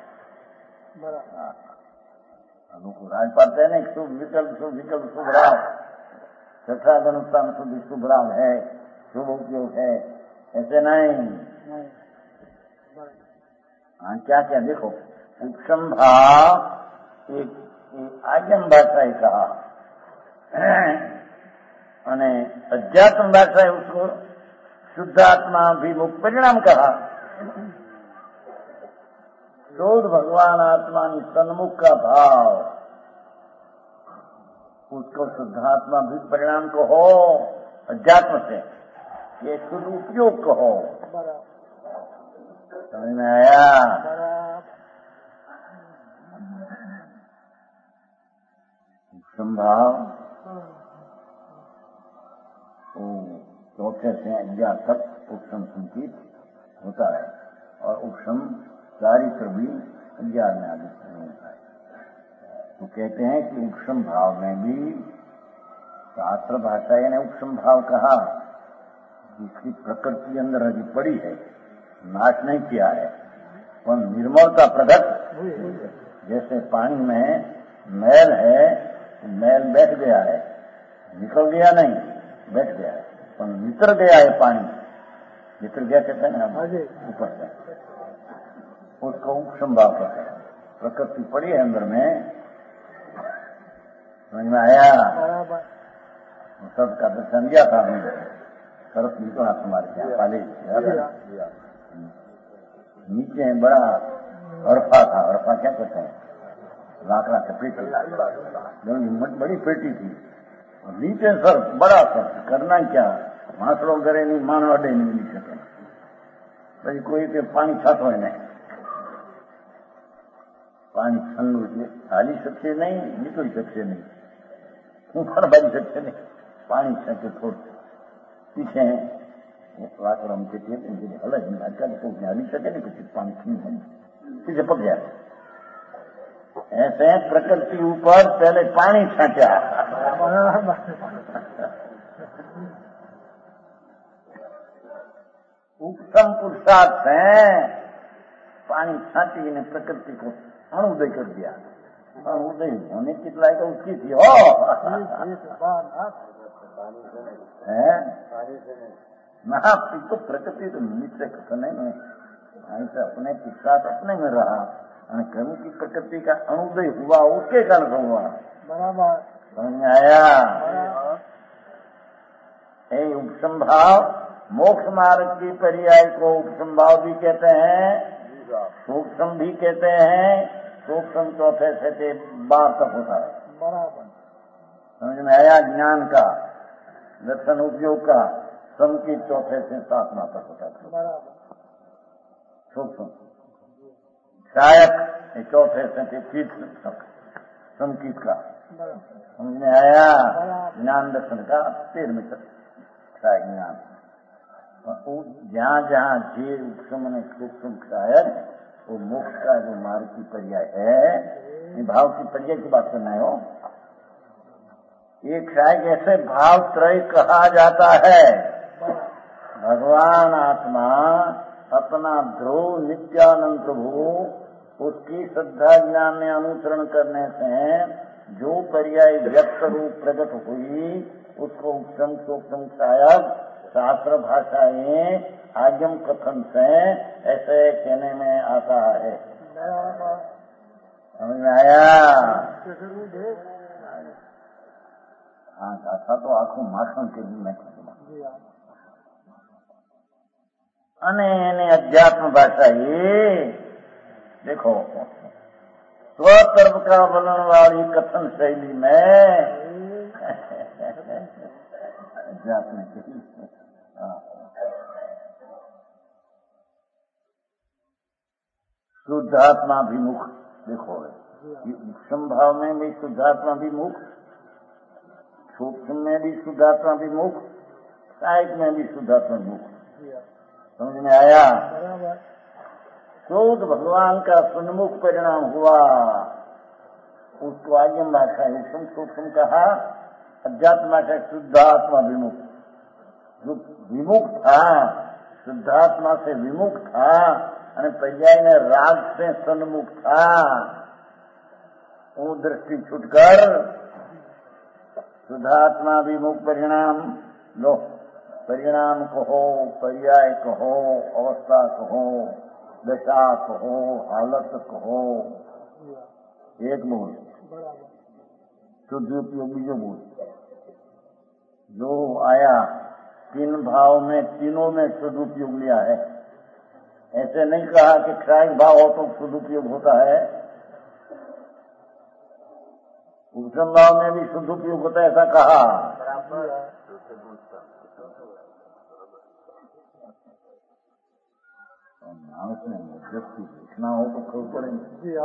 B: अनुकूल राज पाते हैं ना शुभ विकल्प शुभ राव छठा अनुष्ठान शुद्ध शुभ राव है शुभ उपयोग है ऐसे नहीं हाँ क्या क्या देखो उपशम भाव एक आज्ञम भाषा कहा અને અધ્યાત્મ ભાષાએ उसको शुद्धात्मा अभिमुख परिणाम कहा शुद्ध भगवान आत्मा सन्मुख का भाव उसको शुद्धात्मा भी परिणाम कहो अध्यात्म से ये शुद्ध उपयोग कहो समझ में आया संभाव चौथे से 11 तक उपशम संचित होता है और उपशम चारित्र भी 11 में आगे होता है तो कहते हैं कि उपशम भाव में भी शास्त्र भाषा ने उपशम भाव कहा जिसकी प्रकृति अंदर अभी पड़ी है नाश नहीं किया है पर निर्मलता प्रकट जैसे पानी में मैल है मैल बैठ गया है निकल गया नहीं बैठ गया है पर नितर गया है पानी नितर गया कहते हैं ना ऊपर से उसको उपशम भाव कहते हैं प्रकृति पड़ी है अंदर में समझ में आया सब का दर्शन दिया था हमने सरस निकला तुम्हारे क्या पाले नीचे बड़ा हरफा था हरफा क्या कहते हैं लाकड़ा का पेटी बड़ी पेटी थी और नीचे सर बड़ा सर करना क्या मासड़ो करे नहीं मानो अडे नहीं मिली सके પછી કોઈ તે પાણી છાંટો એને પાણી ઠંડુ એટલે હાલી શકશે નહીં નીકળી શકશે નહીં હું પણ બાજી શકશે નહીં પાણી છાંટે થોડું પીછે લાકડા મૂકે હલે હાલી શકે ને પછી પાણી ઠંડુ पीछे पक गया ऐसे प्रकृति ऊपर पहले पानी छांटा उपशम पुरुषार्थ से पानी छांटी ने प्रकृति को अणुदय कर दिया अणुदय होने की लायक उसकी थी हो ना तो प्रकृति तो नीचे नहीं में ऐसे अपने के साथ अपने में रहा कहूँ की प्रकृति का अणुदय हुआ उसके कारण हुआ बराबर समझ में आया उपशम भाव मोक्ष मार्ग की पर्याय को उपशम भाव भी कहते हैं सूक्ष्म भी कहते हैं सूक्ष्म चौथे से 12 तक होता है बराबर समझ में आया ज्ञान का दर्शन उपयोग का सम की चौथे से 7वां तक होता है बराबर सूक्ष्म सहायक चौथे से चित संकीत का समझ में आया। ज्ञान दर्शन का 13वें सहायक ज्ञान। जहाँ जहाँ जीव उपशम ने सूक्ष्म सहायक वो मोक्ष का जो मार्ग की पर्याय है, भाव की पर्याय की बात करना है हो। एक सहायक ऐसे भाव त्रय कहा जाता है। भगवान आत्मा अपना ध्रुव नित्यानंद प्रभु उसकी श्रद्धा ज्ञान में अनुसरण करने से जो पर्याय व्यक्त रूप प्रकट हुई उसको उपशम सूक्ष्म सहायक शास्त्र भाषाएं आगम कथन से ऐसे कहने में आता है। समझ में आया? हाँ, गाथा तो आखो माखण के लिए मैं कहूँगा। अने अध्यात्म भाषा ये देखो स्वतर्फ का वर्णन वाली कथन शैली में अध्यात्म की शुद्धात्माभिमुख देखो संभाव में भी शुद्धात्माभिमुख, सूक्ष्म में भी शुद्धात्माभिमुख, सहायक में भी शुद्धात्माभिमुख। समझ में आया? शुद्ध भगवान का सन्मुख परिणाम हुआ उसको आगम भाषा उपशम सूक्ष्म कहा। अध्यात्म भाषा शुद्धात्माभिमुख। जो विमुख था शुद्धात्मा से विमुख था और पर्याय ने राग से सन्मुख था, वो दृष्टि छूटकर शुद्धात्माभिमुख परिणाम लो। परिणाम कहो, पर्याय कहो, अवस्था कहो, दशा कहो, हालत कहो, एक बोल शुद्ध उपयोग बीजो बोल जो आया तीन भाव में तीनों में शुद्ध उपयोग लिया है। ऐसे नहीं कहा कि क्षायक भाव हो तो शुद्ध उपयोग होता है, उपशम भाव में भी शुद्ध उपयोग होता है ऐसा कहा। उसमें व्यक्ति लिखना हो तो खबर पड़ेगी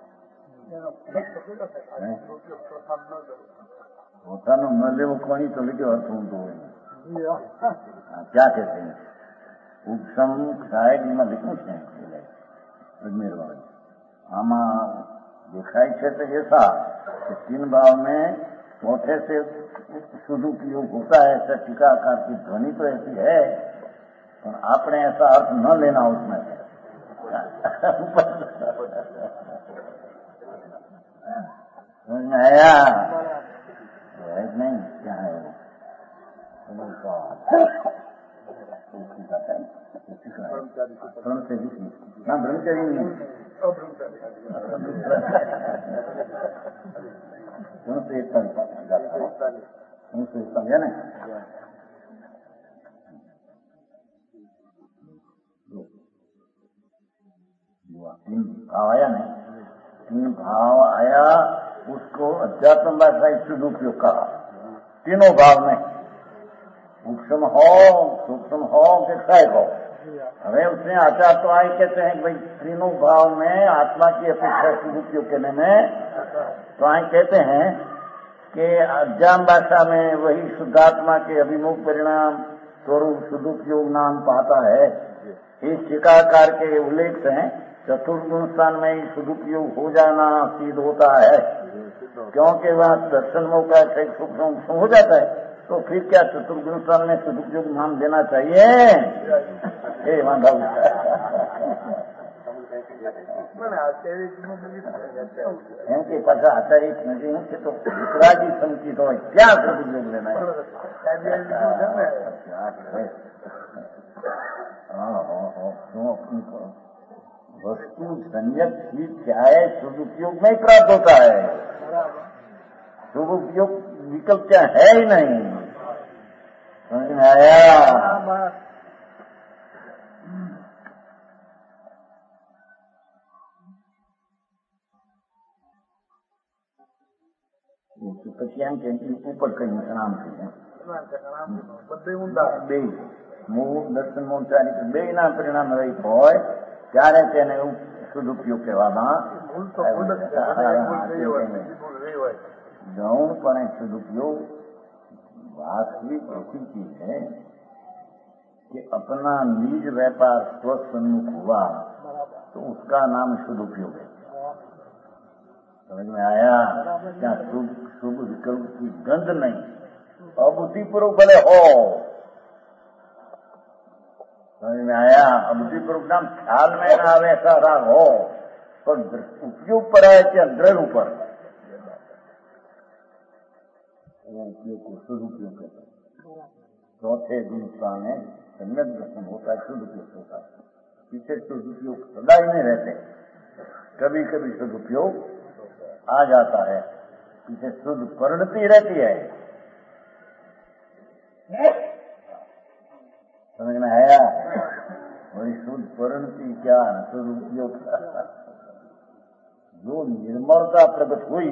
B: होता न ले वो कहीं तो लिखे अर्थ हो तो क्या कहते हैं उपशम सहायक में लिखूं छे अजमेर वाले आमा दिखाई है तो ऐसा कि तीन भाव में चौथे से शुद्ध उपयोग होता है। ऐसा टीकाकार की ध्वनि तो ऐसी है पर आपने ऐसा अर्थ न लेना उसमें समझ में आया? नहीं क्या है ना ब्रह्मचारी नहीं समझा ना। तीन भाव आया नहीं, तीन भाव आया उसको अध्यात्म भाषा शुद्ध उपयोग कहा। तीनों भाव में उपशम हो सूक्ष्म हो कि सहायक हो। हमें उसमें आचार तो आए कहते हैं कि भाई तीनों भाव में आत्मा की अपेक्षा शुद्ध उपयोग करने में तो आए कहते हैं कि अध्यात्म भाषा में वही शुद्धात्मा के अभिमुख परिणाम स्वरूप शुद्ध उपयोग नाम पाता है। इस टीकाकार के उल्लेख से चतुर्गुण स्थान में ही सदुपयोग हो जाना सिद्ध होता है, क्योंकि वहाँ दर्शन मौका से सूक्ष्म हो जाता है। तो फिर क्या चतुर्गुण स्थान में सदुपयोग नाम देना चाहिए? हे माधव એમકે પાછા આચારિક નથી હું કે તો વિતરાગી સંકેત હોય ત્યાં સદુપયોગ લેना है। वस्तु संयत ही क्या है सदुपयोग में ही प्राप्त होता है। सदुपयोग विकल्प क्या है ही नहीं। समझ में आया? પછી એમ કે ઉપર કઈ નામ છે બે મૂળ દર્શન મોચારી બે ના પરિણામ રહિત હોય ત્યારે તેને સદુપયોગ કહેવામાં
C: ભૂલ તો ભૂલ જ છે. ભૂલ રહી હોય, બીજી ભૂલ રહી હોય.
B: गौण सदुपयोग वास्तविक ऐसी चीज है कि अपना निज व्यापार स्वसन्मुख हुआ तो उसका नाम सदुपयोग है. समझ में आया? क्या शुभ विकल्प की गंध नहीं, अबुद्धिपूर्वक भले हो. समझ में आया? अबुद्धिपूर्वक नाम ख्याल में ना आवे ऐसा राग हो, पर उपयोग पर आए क्या दृढ़ ऊपर उपयोग को सदुपयोग कहते हैं. चौथे गुण में सम्यक दर्शन होता है, सदुपयोग होता है. पीछे सदुपयोग सदा ही नहीं रहते, कभी कभी सदुपयोग आ जाता है. पीछे शुद्ध परिणति रहती है. समझ में आया? वही शुद्ध परिणति क्या सदुपयोग जो निर्मलता प्रकट हुई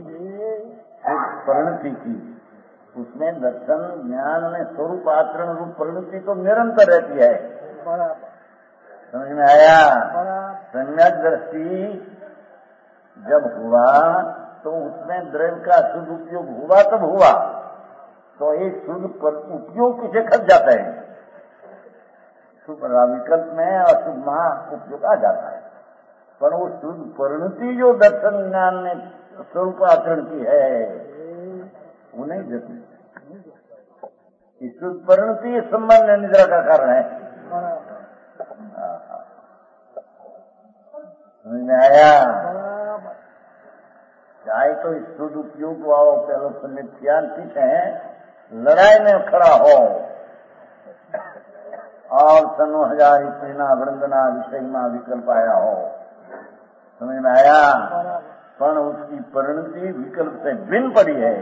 B: परिणति की, उसमें दर्शन ज्ञान में स्वरूप आचरण रूप परिणति तो निरंतर रहती है. समझ में आया? सम्यक दृष्टि जब हुआ तो उसमें द्रव्य का शुद्ध उपयोग हुआ तब हुआ, तो एक शुद्ध उपयोग पीछे खट जाता है. शुभ विकल्प में अशुभ महा उपयोग आ जाता है, पर वो शुद्ध परिणति जो दर्शन ज्ञान ने स्वरूप आचरण की है वो नहीं देती. इस शुद्ध परिणति संबंध निद्रा का कारण है. समझ में आया? चाहे तो इस शुद्ध उपयोग वालों पहले समय ठीक है, लड़ाई में खड़ा हो और सनो हजार प्रेरणा वृंदना विषय में विकल्प आया हो. समझ में आया? पर उसकी परिणति विकल्प से भिन्न पड़ी है.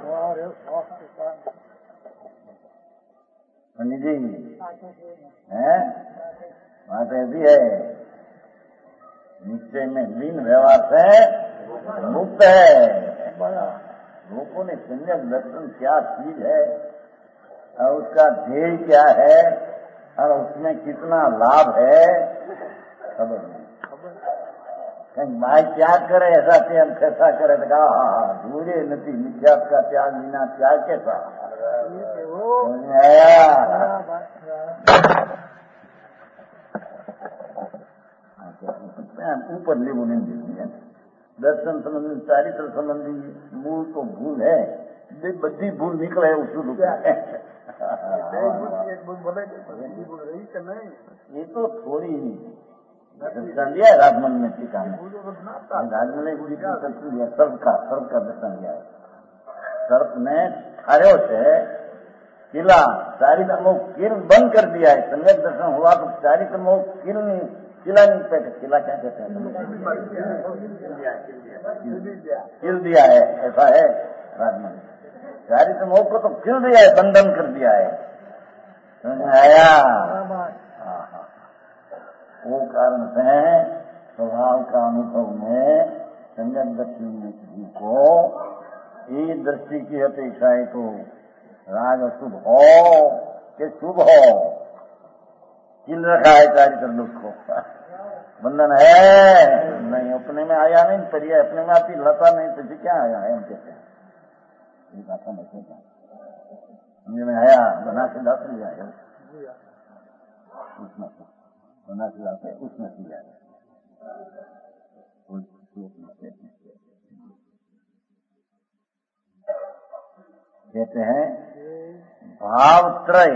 B: पंडित जी है बात ऐसी है, निश्चय में लीन व्यवहार से मुक्त है. लोगों ने सम्यक दर्शन क्या चीज है और उसका ध्येय क्या है और उसमें कितना लाभ है खबर नहीं. कहीं भाई त्याग करे ऐसा त्याग कैसा करे तो कहा दूरे नहीं मिथ्यात्व का त्याग बिना त्याग कैसा. ऊपर लेवो नहीं देती. दर्शन संबंधी चारित्र संबंधी मूल तो भूल है, बड़ी भूल निकले उस ये तो थोड़ी ही दर्शन लिया है राजमन में टीका में. राजमन ने दर्शन लिया, सर्प का दर्शन लिया है. सर्प ने खारे से किला चारित्र मोह किल बंद कर दिया है. सम्यक दर्शन हुआ तो चारित्र मोह किल नहीं, किला नहीं कहते. किला क्या कहते हैं? किल दिया है, ऐसा है राजमन. चारित्र मोह को तो किल दिया है, बंधन कर दिया है. समझ आया? वो कारण से स्वभाव का अनुभव में सम्यक दृष्टि को ये दृष्टि की अपेक्षा है तो राग अशुभ हो कि शुभ हो, किल रखा है चारित्र दुख को. बंधन है नहीं, अपने में आया नहीं, परिया अपने में आती लता नहीं तो क्या आया है हम कहते हैं. ये बात समझ में आया? बना के दास लिया है उसमें से, बना के दास है उसमें से लिया है. कहते हैं भाव त्रय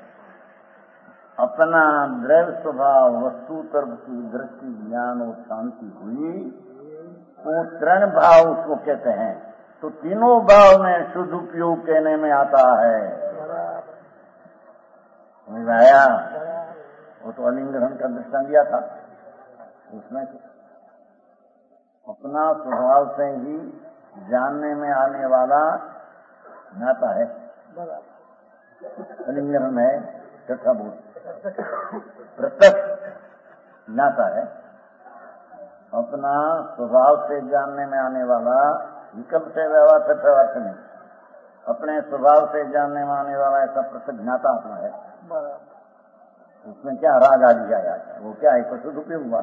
B: अपना द्रव्य स्वभाव वस्तु तर्क की दृष्टि ज्ञान और शांति हुई, वो त्रण भाव उसको कहते हैं. तो तीनों भाव में शुद्ध उपयोग कहने में आता है. समझ आया? वो तो अलिंग्रहण का दृष्टांत दिया था, उसमें अपना स्वभाव से ही जानने में आने वाला नाता है. अलिंग्रहण है तथा बोध प्रत्यक्ष नाता है. अपना स्वभाव से जानने में आने वाला विकल्प से व्यवहार से व्यवहार से नहीं, अपने स्वभाव से जानने में आने वाला ऐसा प्रत्यक्ष ज्ञाता अपना है. उसमें क्या राग आ गया, वो क्या है पशु रूपी हुआ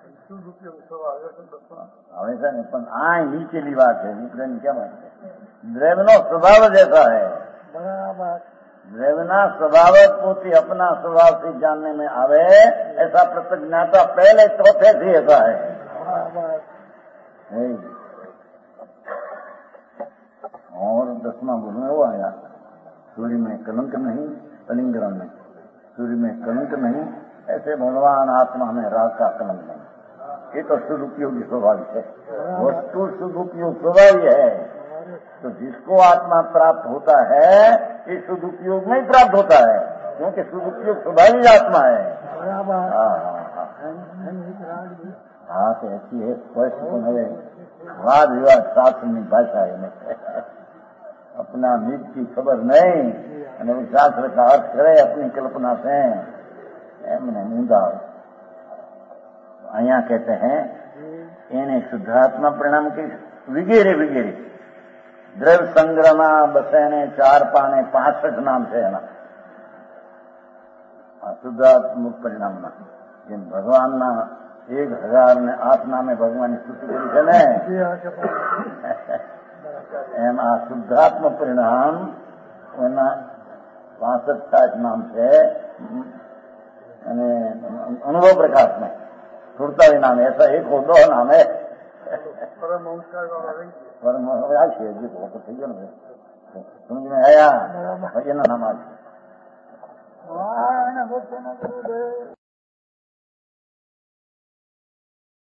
B: हमेशा नहीं, पण आ नीचेली बात है, ऊपर क्या बात है, द्रव्यનો સ્વભાવ जैसा है, द्रव्यना स्वभाव पोती अपना स्वभाव से जानने में आवे, ऐसा प्रत्यज्ञाता पहले चौथे से ऐसा है। और 10वां गुरु में वो आया, सूर्य में कलंक नहीं, कलिंगरम में सूर्य में कलंक नहीं, ऐसे भगवान आत्मा में राग का कलंक नहीं। ये तो सदुपयोगी स्वाभाविक है, वस्तु सदुपयोग स्वाभाविक है। तो जिसको आत्मा प्राप्त होता है ये सदुपयोग में ही प्राप्त होता है, क्योंकि सदुपयोग स्वाभाविक आत्मा है। हाँ तो ऐसी है स्पष्ट मेरे वाद विवाद शास्त्र में भाषा है अपना नीत की खबर नहीं, शास्त्र का अर्थ करे अपनी कल्पना से एमने मूंदा। अहियां कहते हैं એને શુદ્ધાત્મા પરિણામ की विगेरे विगेरे द्रव्य संग्रहना बसेने 4 पाने 65 नाम से है ना શુદ્ધાત્મક પરિણામના જેમ ભગવાનના 1008 નામે ભગવાનની સ્તુતિ કરી છે ને, એમ આ શુદ્ધાત્મક પરિણામ એના 65 નામ છે અને અનુભવ પ્રકાશ में सुरतावी नाम है, ऐसा एक हो 2 नाम है। परम है जी को થઈ ગયો ને समझ में आया, भजन नाम